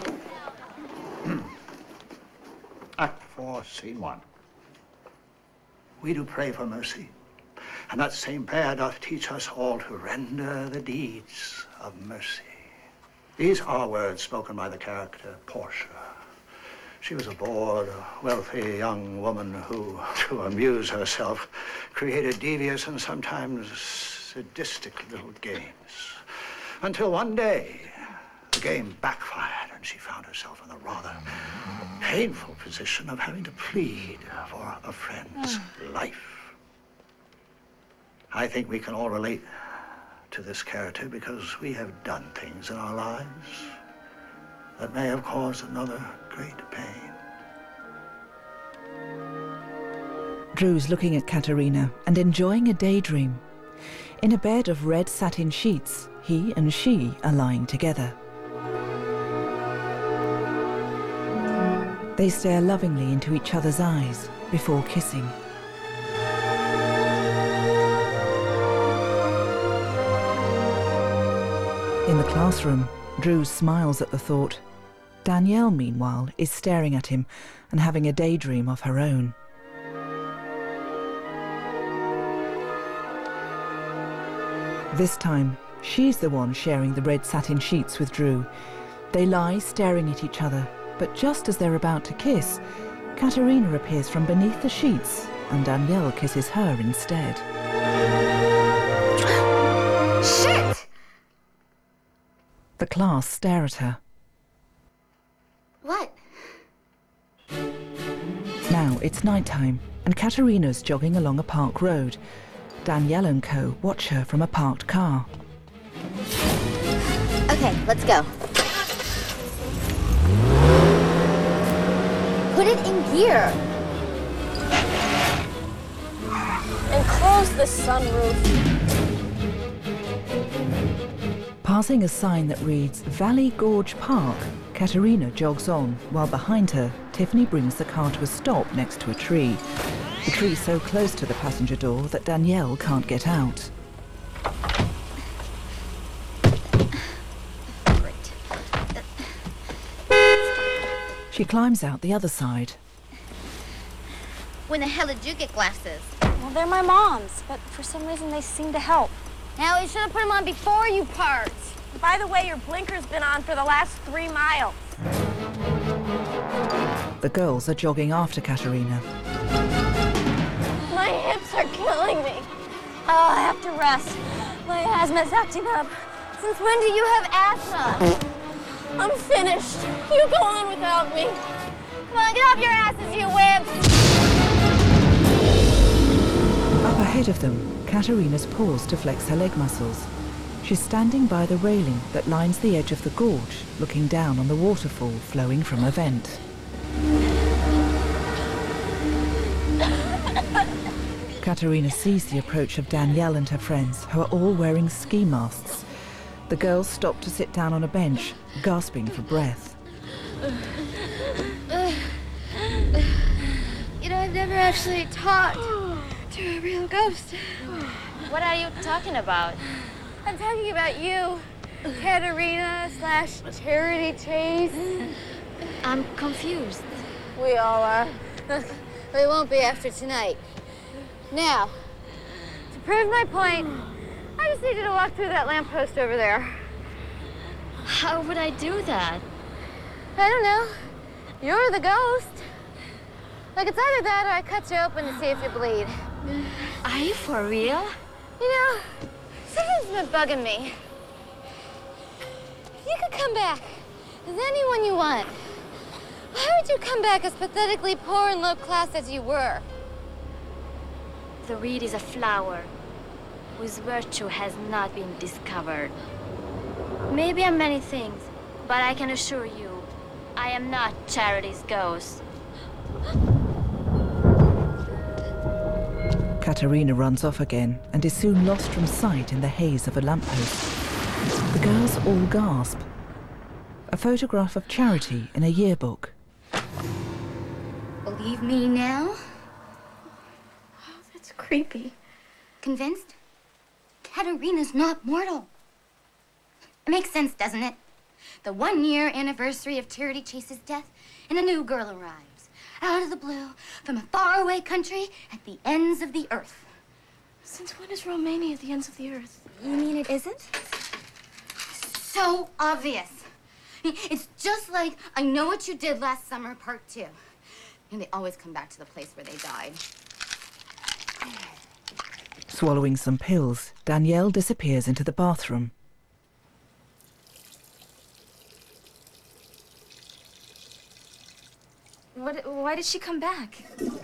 Act 4, Scene 1. We do pray for mercy, and that same prayer doth teach us all to render the deeds of mercy. These are words spoken by the character Portia. She was a bored, wealthy young woman who, to amuse herself, created devious and sometimes sadistic little games. Until one day, the game backfired and she found herself in the rather painful position of having to plead for a friend's life. I think we can all relate to this character because we have done things in our lives that may have caused another great pain. Drew's looking at Katerina and enjoying a daydream. In a bed of red satin sheets, he and she are lying together. They stare lovingly into each other's eyes before kissing. In the classroom, Drew smiles at the thought. Danielle, meanwhile, is staring at him and having a daydream of her own. This time, she's the one sharing the red satin sheets with Drew. They lie staring at each other, but just as they're about to kiss, Katerina appears from beneath the sheets and Danielle kisses her instead. Shit! The class stare at her. What? Now it's nighttime, and Katerina's jogging along a park road. Danielle and co. watch her from a parked car. Okay, let's go. Put it in gear. And close the sunroof. Passing a sign that reads Valley Gorge Park, Katerina jogs on, while behind her, Tiffany brings the car to a stop next to a tree. The tree's so close to the passenger door that Danielle can't get out. Great. She climbs out the other side. When the hell did you get glasses? Well, they're my mom's, but for some reason they seem to help. Now, you should have put them on before you parked. By the way, your blinker's been on for the last 3 miles. The girls are jogging after Katerina. My hips are killing me. Oh, I have to rest. My asthma's acting up. Since when do you have asthma? I'm finished. You go on without me. Come on, get off your asses, you wimps! Up ahead of them, Katerina's paused to flex her leg muscles. She's standing by the railing that lines the edge of the gorge, looking down on the waterfall flowing from a vent. Katerina sees the approach of Danielle and her friends, who are all wearing ski masks. The girls stop to sit down on a bench, gasping for breath. You know, I've never actually talked to a real ghost. What are you talking about? I'm talking about you, Katerina / Charity Chase. I'm confused. We all are. We won't be after tonight. Now, to prove my point, I just need you to walk through that lamppost over there. How would I do that? I don't know. You're the ghost. Like, it's either that or I cut you open to see if you bleed. Are you for real? You know, something's been bugging me. If you could come back as anyone you want, why would you come back as pathetically poor and low class as you were? The reed is a flower whose virtue has not been discovered. Maybe I'm many things, but I can assure you, I am not Charity's ghost. Katerina runs off again and is soon lost from sight in the haze of a lamppost. The girls all gasp. A photograph of Charity in a yearbook. Believe me now? Oh, that's creepy. Convinced? Katerina's not mortal. It makes sense, doesn't it? The 1-year anniversary of Charity Chase's death, and a new girl arrives, out of the blue, from a faraway country at the ends of the earth. Since when is Romania at the ends of the earth? You mean it isn't? So obvious. It's just like I Know What You Did Last Summer, Part 2. And they always come back to the place where they died. Swallowing some pills, Danielle disappears into the bathroom. Why did she come back?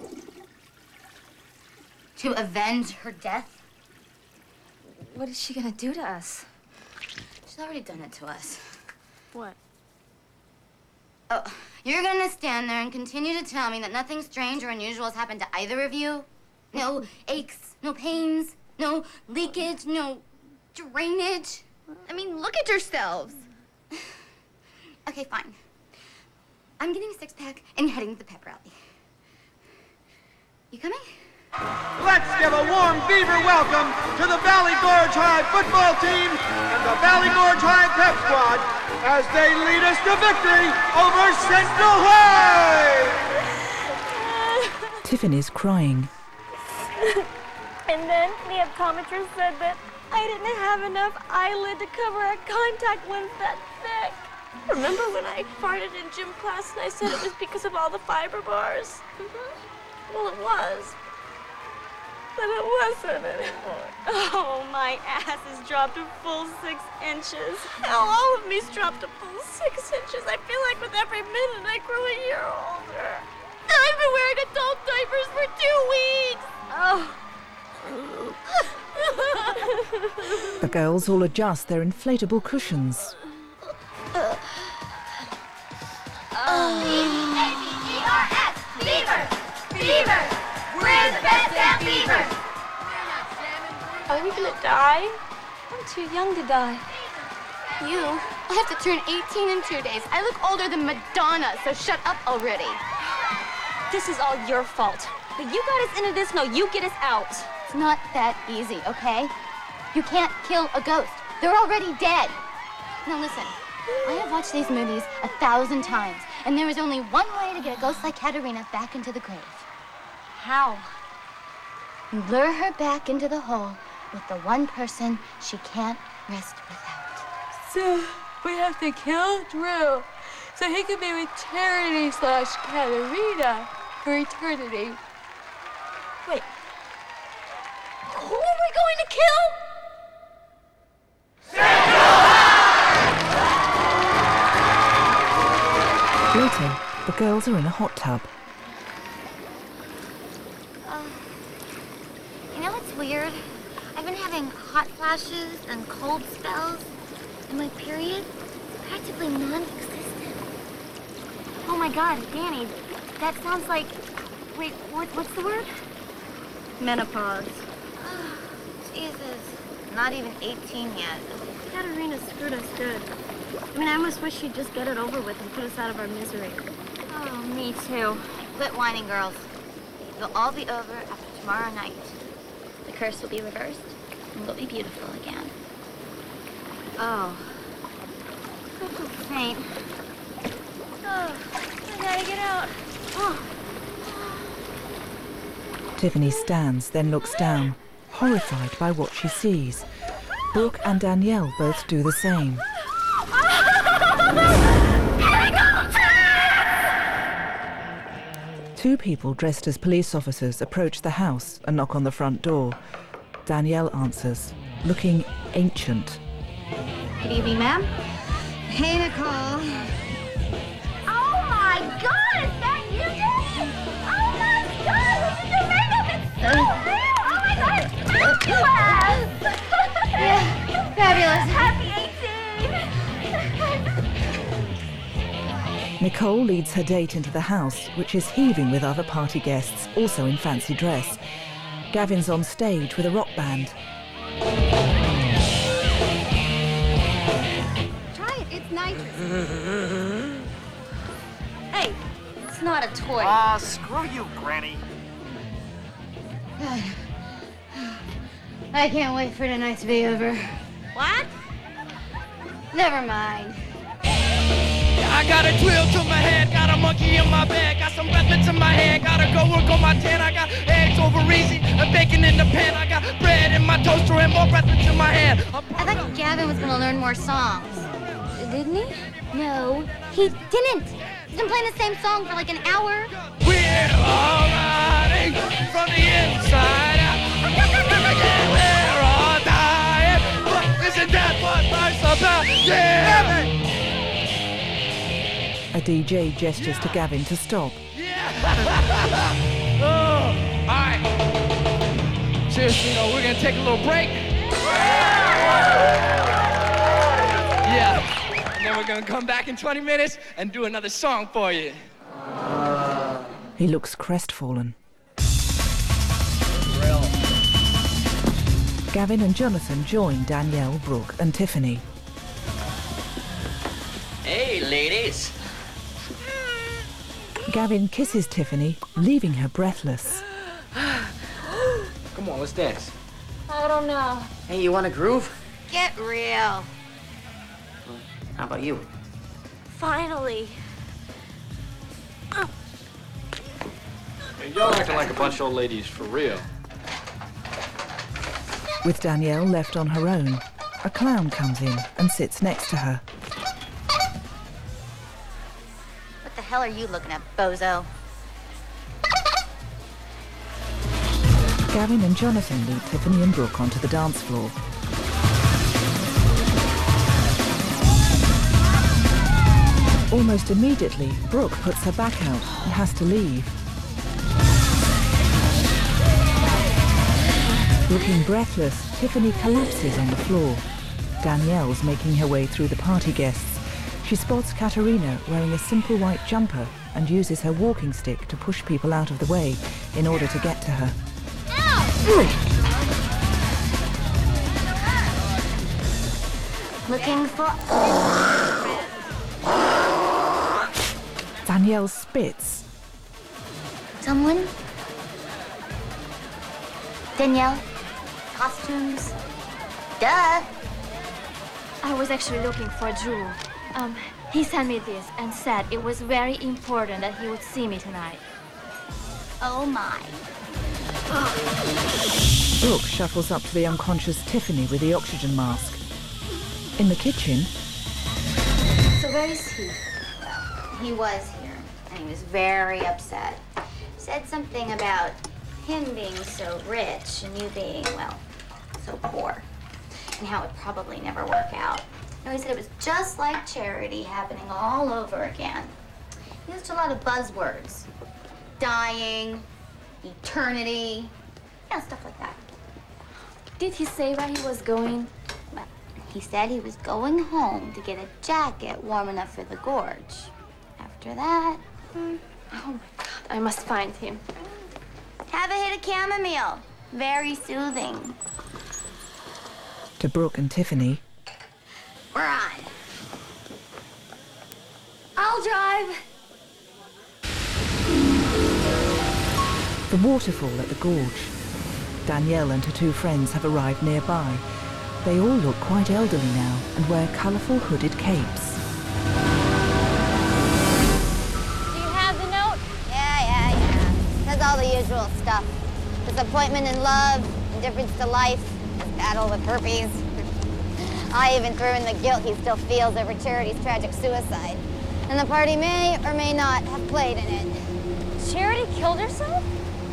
To avenge her death? What is she gonna do to us? She's already done it to us. What? Oh, you're gonna stand there and continue to tell me that nothing strange or unusual has happened to either of you? No aches, no pains, no leakage, no drainage? I mean, look at yourselves. Okay, fine. I'm getting a 6-pack and heading to the pep rally. You coming? Let's give a warm Beaver welcome to the Valley Gorge High football team and the Valley Gorge High pep squad as they lead us to victory over Central High! Tiffany's crying. And then the optometrist said that I didn't have enough eyelid to cover a contact lens that thick. Remember when I farted in gym class and I said it was because of all the fiber bars? Well, it was. But it wasn't anymore. Oh, my ass has dropped a full 6 inches. Hell, all of me's dropped a full 6 inches. I feel like with every minute I grow a year older. And I've been wearing adult diapers for 2 weeks. Oh. The girls all adjust their inflatable cushions. B-E-A-V-E-R-S! Beaver! Beaver! We're the best damn Beavers! Are we gonna die? I'm too young to die. You? I have to turn 18 in 2 days. I look older than Madonna, so shut up already. This is all your fault. But you got us into this, now you get us out. It's not that easy, okay? You can't kill a ghost. They're already dead. Now listen, I have watched these movies 1,000 times, and there is only one way to get a ghost like Katerina back into the grave. How? You lure her back into the hole with the one person she can't rest without. So, we have to kill Drew so he can be with Charity / Katerina for eternity. Wait. Who are we going to kill? Later, the girls are in a hot tub. You know what's weird? I've been having hot flashes and cold spells, and my period is practically non-existent. Oh my God, Danny, that sounds like... Wait, what's the word? Menopause. Jesus, not even 18 yet. Katerina screwed us good. I mean, I almost wish she'd just get it over with and put us out of our misery. Oh, me too. Quit whining, girls. It'll all be over after tomorrow night. The curse will be reversed, and we'll be beautiful again. Oh. I feel faint. Oh, I gotta get out. Oh. Tiffany stands, then looks down, horrified by what she sees. Brooke and Danielle both do the same. Two people dressed as police officers approach the house and knock on the front door. Danielle answers, looking ancient. Good evening, ma'am. Hey, Nicole. Oh my God, is that you, Daddy? Oh my God, this is your makeup. It's so real. Oh my God, it's fabulous. Yeah, fabulous. Happy 18. Nicole leads her date into the house, which is heaving with other party guests, also in fancy dress. Gavin's on stage with a rock band. Try it, it's nitrous. Hey, it's not a toy. Screw you, Granny. I can't wait for tonight to be over. What? Never mind. I got a drill to my head, got a monkey in my bed, got some weapons in my hand, gotta go work on my tan. I got eggs over easy and bacon in the pan. I got bread in my toaster and more breakfast in my hand. I thought Gavin was gonna learn more songs. Didn't he? No, he didn't. He's been playing the same song for like an hour. We're all riding from the inside out. We're all dying, but isn't that what life's about? Yeah! A DJ gestures to Gavin to stop. Oh, all right. Seriously, we're gonna take a little break. Yeah, and then we're gonna come back in 20 minutes and do another song for you. He looks crestfallen. Gavin and Jonathan join Danielle, Brooke and Tiffany. Hey, ladies. Gavin kisses Tiffany, leaving her breathless. Come on, let's dance. I don't know. Hey, you want to groove? Get real. How about you? Finally. Hey, y'all acting like a bunch of old ladies for real. With Danielle left on her own, a clown comes in and sits next to her. What the hell are you looking at, bozo? Gavin and Jonathan lead Tiffany and Brooke onto the dance floor. Almost immediately, Brooke puts her back out and has to leave. Looking breathless, Tiffany collapses on the floor. Danielle's making her way through the party guests. She spots Katerina wearing a simple white jumper and uses her walking stick to push people out of the way in order to get to her. Looking for... Danielle spits. Someone? Danielle? Costumes? Duh! I was actually looking for Drew. He sent me this and said it was very important that he would see me tonight. Oh my. Brooke shuffles up to the unconscious Tiffany with the oxygen mask. In the kitchen... So where is he? Well, he was here, and he was very upset. Said something about him being so rich and you being, well, so poor. And how it'd probably never work out. No, he said it was just like charity happening all over again. He used a lot of buzzwords. Dying, eternity, stuff like that. Did he say where he was going? Well, he said he was going home to get a jacket warm enough for the gorge. After that... Oh my God, I must find him. Have a hit of chamomile. Very soothing. To Brooke and Tiffany, We're on. I'll drive. the waterfall at the gorge. Danielle and her two friends have arrived nearby. They all look quite elderly now and wear colourful hooded capes. Do you have the note? Yeah. Says all the usual stuff. Disappointment in love, indifference to life, his battle with herpes. I even threw in the guilt he still feels over Charity's tragic suicide. And the party may or may not have played in it. Charity killed herself?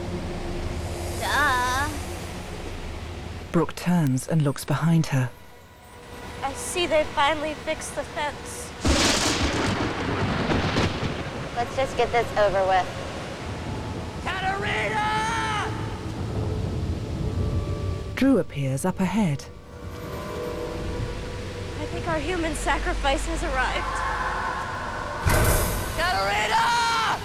Duh. Brooke turns and looks behind her. I see they finally fixed the fence. Let's just get this over with. Katarina! Drew appears up ahead. I think our human sacrifice has arrived. Katarina!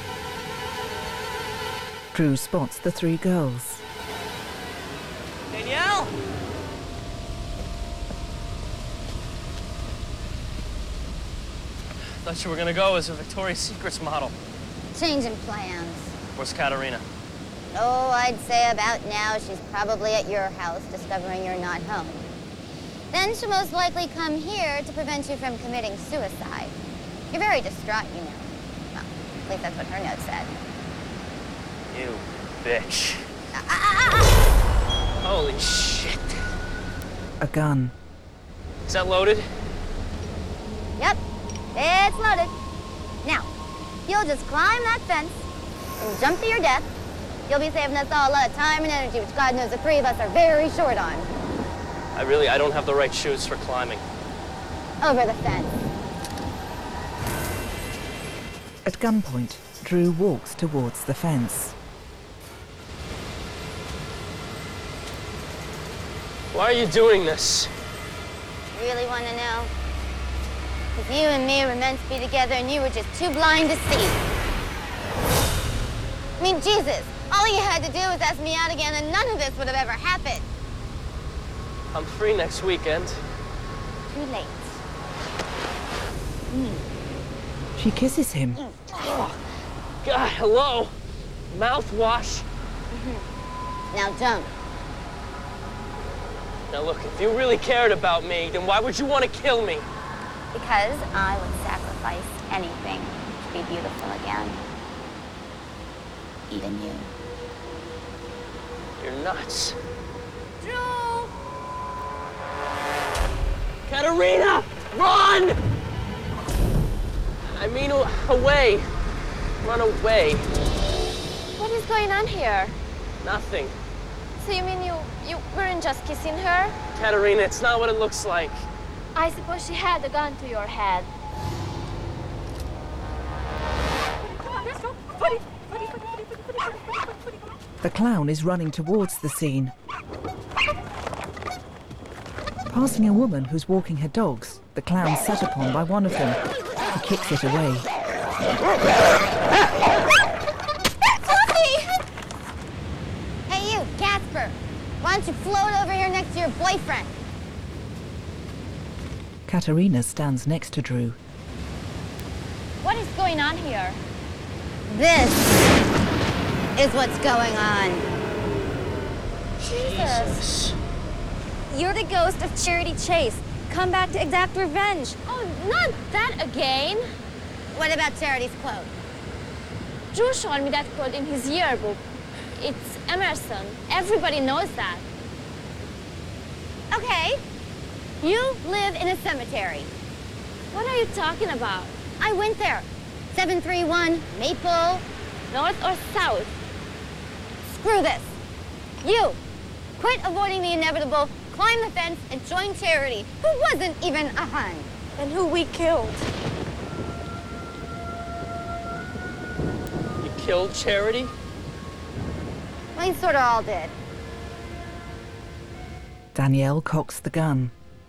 Drew spots the three girls. Danielle? Thought you were gonna go as a Victoria's Secrets model. Changing plans. Where's Katarina? Oh, I'd say about now she's probably at your house discovering you're not home. Then she'll most likely come here to prevent you from committing suicide. You're very distraught, you know. Well, at least that's what her note said. You bitch. Holy shit. A gun. Is that loaded? Yep, it's loaded. Now, you'll just climb that fence and jump to your death. You'll be saving us all a lot of time and energy, which God knows the three of us are very short on. I don't have the right shoes for climbing. Over the fence. At gunpoint, Drew walks towards the fence. Why are you doing this? Really want to know? Because you and me were meant to be together and you were just too blind to see. I mean, Jesus, all you had to do was ask me out again and none of this would have ever happened. I'm free next weekend. Too late. She kisses him. Oh, God, hello? Mouthwash. Now don't. Now look, if you really cared about me, then why would you want to kill me? Because I would sacrifice anything to be beautiful again. Even you. You're nuts. Drew! Katarina! Run! I mean, away. Run away. What is going on here? Nothing. So you mean you weren't just kissing her? Katarina, it's not what it looks like. I suppose she had a gun to your head. The clown is running towards the scene. Passing a woman who's walking her dogs, the clown's set upon by one of them. He kicks it away. Hey you, Casper! Why don't you float over here next to your boyfriend? Katarina stands next to Drew. What is going on here? This is what's going on. Jesus. You're the ghost of Charity Chase. Come back to exact revenge. Oh, not that again. What about Charity's quote? Drew showed me that quote in his yearbook. It's Emerson. Everybody knows that. Okay. You live in a cemetery. What are you talking about? I went there. 731 Maple. North or south? Screw this. You, quit avoiding the inevitable, climb the fence, and join Charity, who wasn't even a Hun. And who we killed. You killed Charity? We sort of all did. Danielle cocks the gun.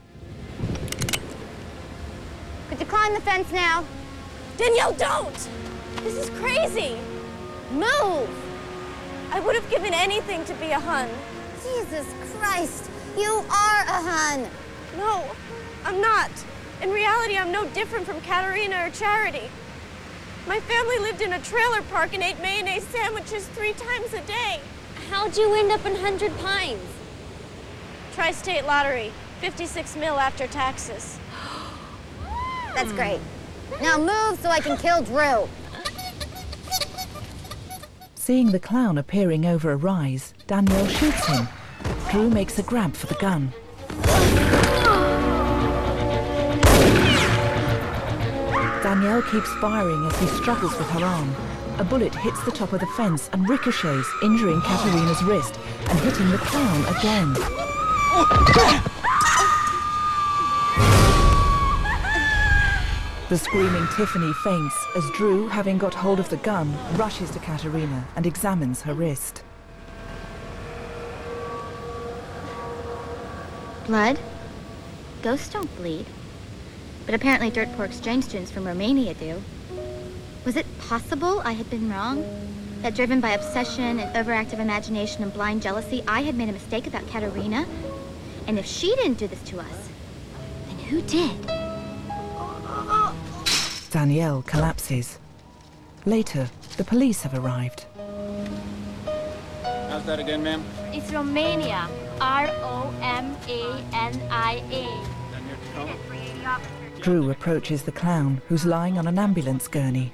Could you climb the fence now? Danielle, don't! This is crazy. Move! I would have given anything to be a Hun. Jesus Christ, you are a Hun. No, I'm not. In reality, I'm no different from Katerina or Charity. My family lived in a trailer park and ate mayonnaise sandwiches 3 times a day. How'd you end up in 100 Pines? Tri-state lottery, 56 mil after taxes. That's great. Now move so I can kill Drew. Seeing the clown appearing over a rise, Danielle shoots him. Drew makes a grab for the gun. Danielle keeps firing as he struggles with her arm. A bullet hits the top of the fence and ricochets, injuring Katerina's wrist and hitting the clown again. The screaming Tiffany faints as Drew, having got hold of the gun, rushes to Katerina and examines her wrist. Blood? Ghosts don't bleed. But apparently Dirt Poor Exchange students from Romania do. Was it possible I had been wrong? That driven by obsession and overactive imagination and blind jealousy, I had made a mistake about Katerina? And if she didn't do this to us, then who did? Danielle collapses. Later, the police have arrived. How's that again, ma'am? It's Romania. Romania. Drew approaches the clown, who's lying on an ambulance gurney.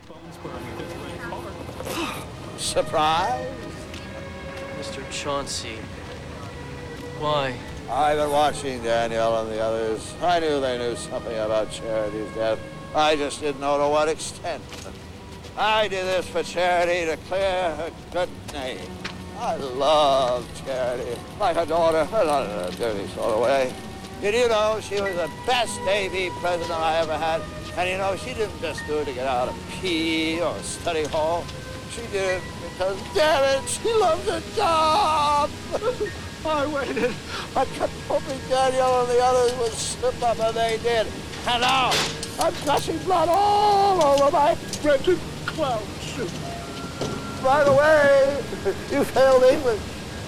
Surprise? Mr. Chauncey, why? I've been watching Danielle and the others. I knew they knew something about Charity's death. I just didn't know to what extent. I did this for Charity to clear her good name. I love Charity, like a daughter, but not in a dirty sort of way. Did you know she was the best AV president I ever had? And you know, she didn't just do it to get out of PE or study hall. She did it because, damn it, she loves her job. I waited. I kept hoping Danielle and the others would slip up, and they did. And now, I'm gushing blood all over my rented clown suit. By the way, you failed English.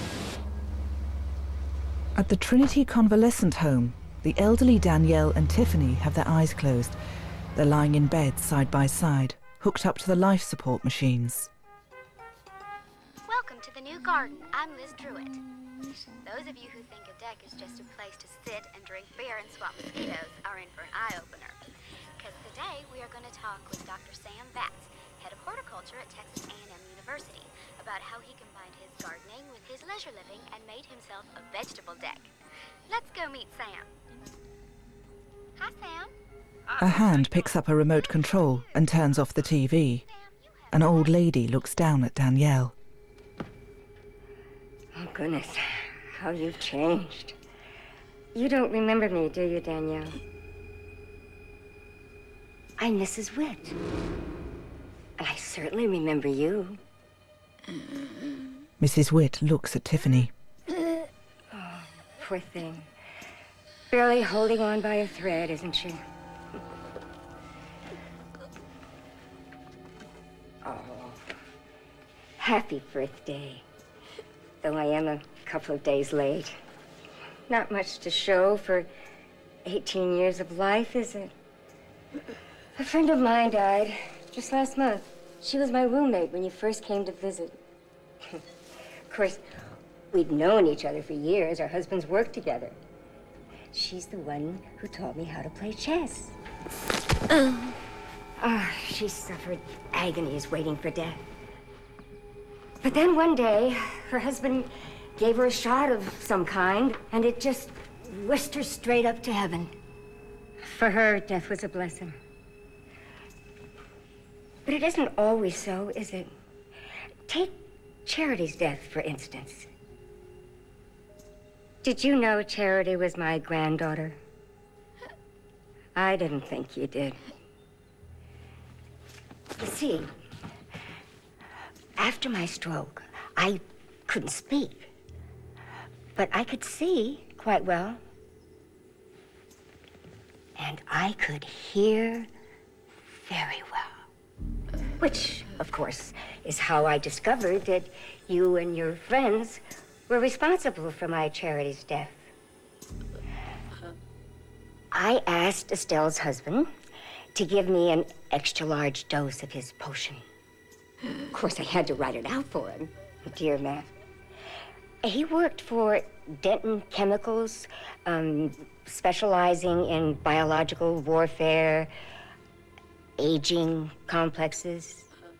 At the Trinity Convalescent Home, the elderly Danielle and Tiffany have their eyes closed. They're lying in bed side by side, hooked up to the life support machines. Welcome to the new garden. I'm Liz Druitt. Those of you who think a deck is just a place to sit and drink beer and swat mosquitoes are in for an eye-opener. Because today we are going to talk with Dr. Sam Batts, head of horticulture at Texas A&M University, about how he combined his gardening with his leisure living and made himself a vegetable deck. Let's go meet Sam. Hi, Sam. A hand picks up a remote control and turns off the TV. An old lady looks down at Danielle. Oh, goodness, how you've changed. You don't remember me, do you, Danielle? I'm Mrs. Witt. And I certainly remember you. Mrs. Witt looks at Tiffany. Oh, poor thing. Barely holding on by a thread, isn't she? Oh, happy birthday. Though I am a couple of days late. Not much to show for 18 years of life, is it? A friend of mine died just last month. She was my roommate when you first came to visit. Of course, we'd known each other for years. Our husbands worked together. She's the one who taught me how to play chess. She suffered agonies waiting for death. But then one day, her husband gave her a shot of some kind, and it just whisked her straight up to heaven. For her, death was a blessing. But it isn't always so, is it? Take Charity's death, for instance. Did you know Charity was my granddaughter? I didn't think you did. You see, after my stroke, I couldn't speak, but I could see quite well. And I could hear very well. Which, of course, is how I discovered that you and your friends were responsible for my Charity's death. I asked Estelle's husband to give me an extra-large dose of his potion. Of course, I had to write it out for him, dear man. He worked for Denton Chemicals, specializing in biological warfare, aging complexes.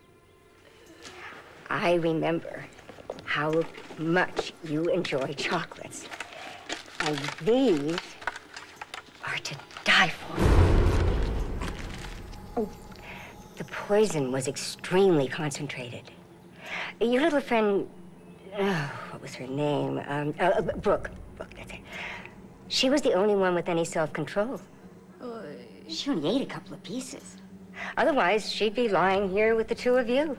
I remember how much you enjoy chocolates. And these are to die for. Oh, the poison was extremely concentrated. Your little friend, what was her name? Brooke, that's it. She was the only one with any self-control. She only ate a couple of pieces. Otherwise, she'd be lying here with the two of you.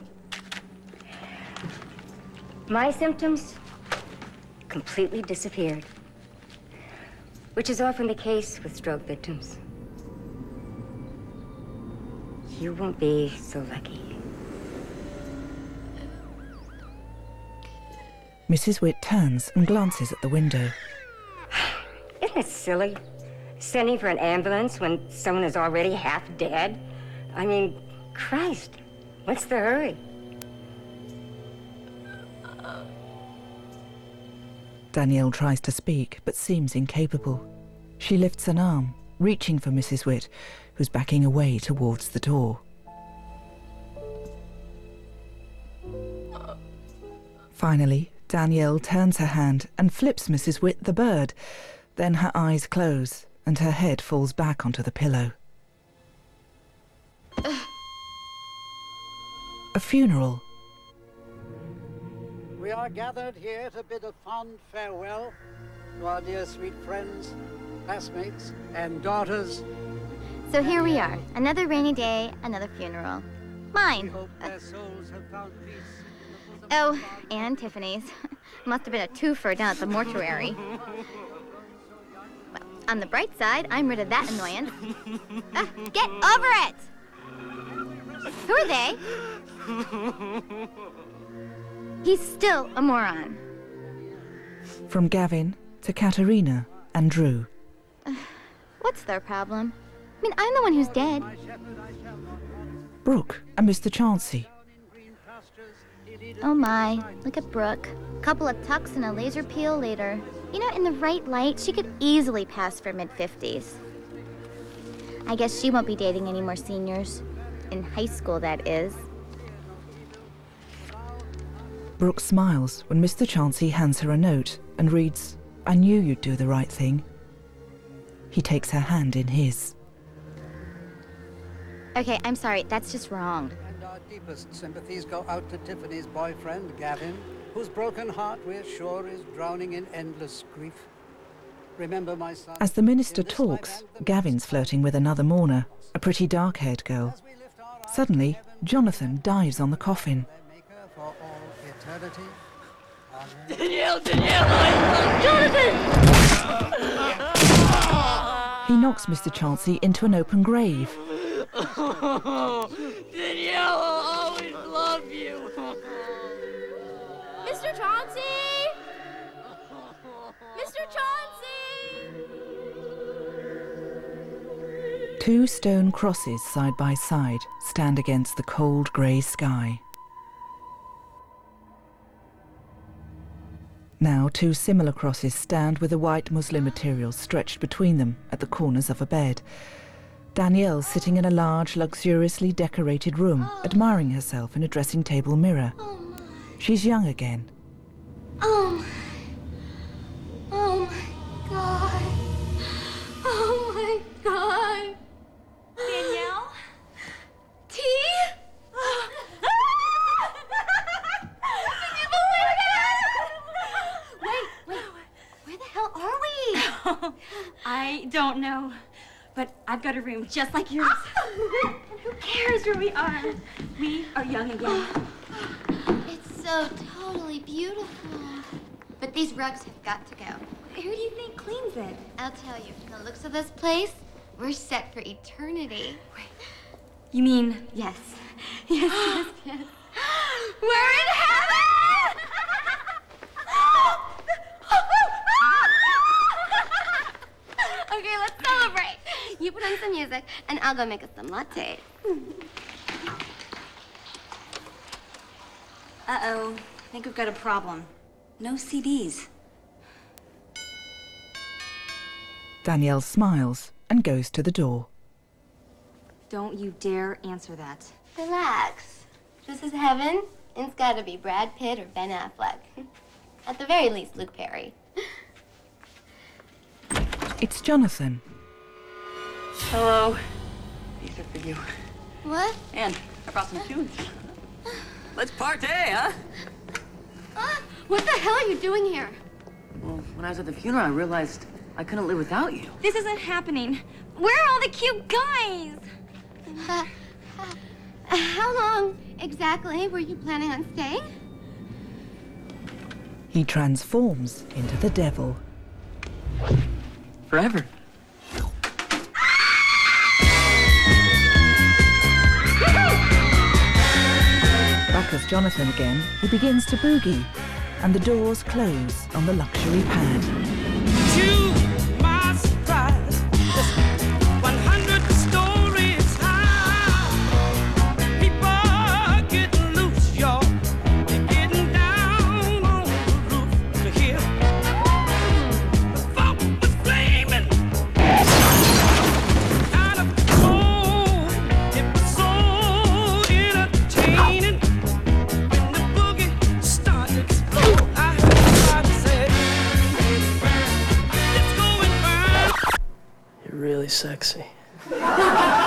My symptoms completely disappeared, which is often the case with stroke victims. You won't be so lucky. Mrs. Witt turns and glances at the window. Isn't it silly? Sending for an ambulance when someone is already half dead? I mean, Christ, what's the hurry? Danielle tries to speak, but seems incapable. She lifts an arm, reaching for Mrs. Witt, who's backing away towards the door. Finally, Danielle turns her hand and flips Mrs. Witt the bird. Then her eyes close and her head falls back onto the pillow. A funeral. We are gathered here to bid a fond farewell to our dear sweet friends, classmates, and daughters. So here we are, another rainy day, another funeral. Mine. Their souls have found peace. Oh, and Tiffany's. Must have been a twofer down at the mortuary. Well, on the bright side, I'm rid of that annoyance. Get over it! Who are they? He's still a moron. From Gavin to Katerina and Drew. What's their problem? I mean, I'm the one who's dead. Brooke and Mr. Chauncey. Oh my, look at Brooke. Couple of tucks and a laser peel later. You know, in the right light, she could easily pass for mid-50s. I guess she won't be dating any more seniors. In high school, that is. Brooke smiles when Mr. Chauncey hands her a note and reads, "I knew you'd do the right thing." He takes her hand in his. Okay, I'm sorry, that's just wrong. And our deepest sympathies go out to Tiffany's boyfriend, Gavin, whose broken heart we're sure is drowning in endless grief. Remember, my son. As the minister talks, Gavin's flirting with another mourner, a pretty dark-haired girl. Suddenly, Jonathan dives on the coffin. For all eternity. Danielle! Jonathan! He knocks Mr. Chauncey into an open grave. Danielle, I'll always love you. Mr. Chauncey! Mr. Chauncey! Two stone crosses side by side stand against the cold grey sky. Now two similar crosses stand with a white muslin material stretched between them at the corners of a bed. Danielle's sitting in a large, luxuriously decorated room, admiring herself in a dressing table mirror. She's young again. Oh my God. Oh my God. Danielle? T? Can you believe it? Wait, where the hell are we? I don't know, but I've got a room just like yours. And who cares where we are? We are young again. It's so totally beautiful. But these rugs have got to go. Who do you think cleans it? I'll tell you, from the looks of this place, we're set for eternity. You mean? Yes. Yes. We're in heaven! Okay, let's celebrate. You put on some music, and I'll go make us some lattes. Uh-oh. I think we've got a problem. No CDs. Danielle smiles and goes to the door. Don't you dare answer that. Relax. This is heaven, and it's gotta be Brad Pitt or Ben Affleck. At the very least, Luke Perry. It's Jonathan. Hello. These are for you. What? And I brought some tunes. Let's party, huh? What the hell are you doing here? Well, when I was at the funeral, I realized I couldn't live without you. This isn't happening. Where are all the cute guys? How long exactly were you planning on staying? He transforms into the devil. Forever. Back as Jonathan again, he begins to boogie, and the doors close on the luxury pad. To my surprise, 100 stories high. People are getting loose, y'all. They're getting down on the roof to hear. The funk was flaming. Out of control. It was so entertaining. When the boogie started to explode, I heard somebody say, "Let's go and burn." You're really sexy.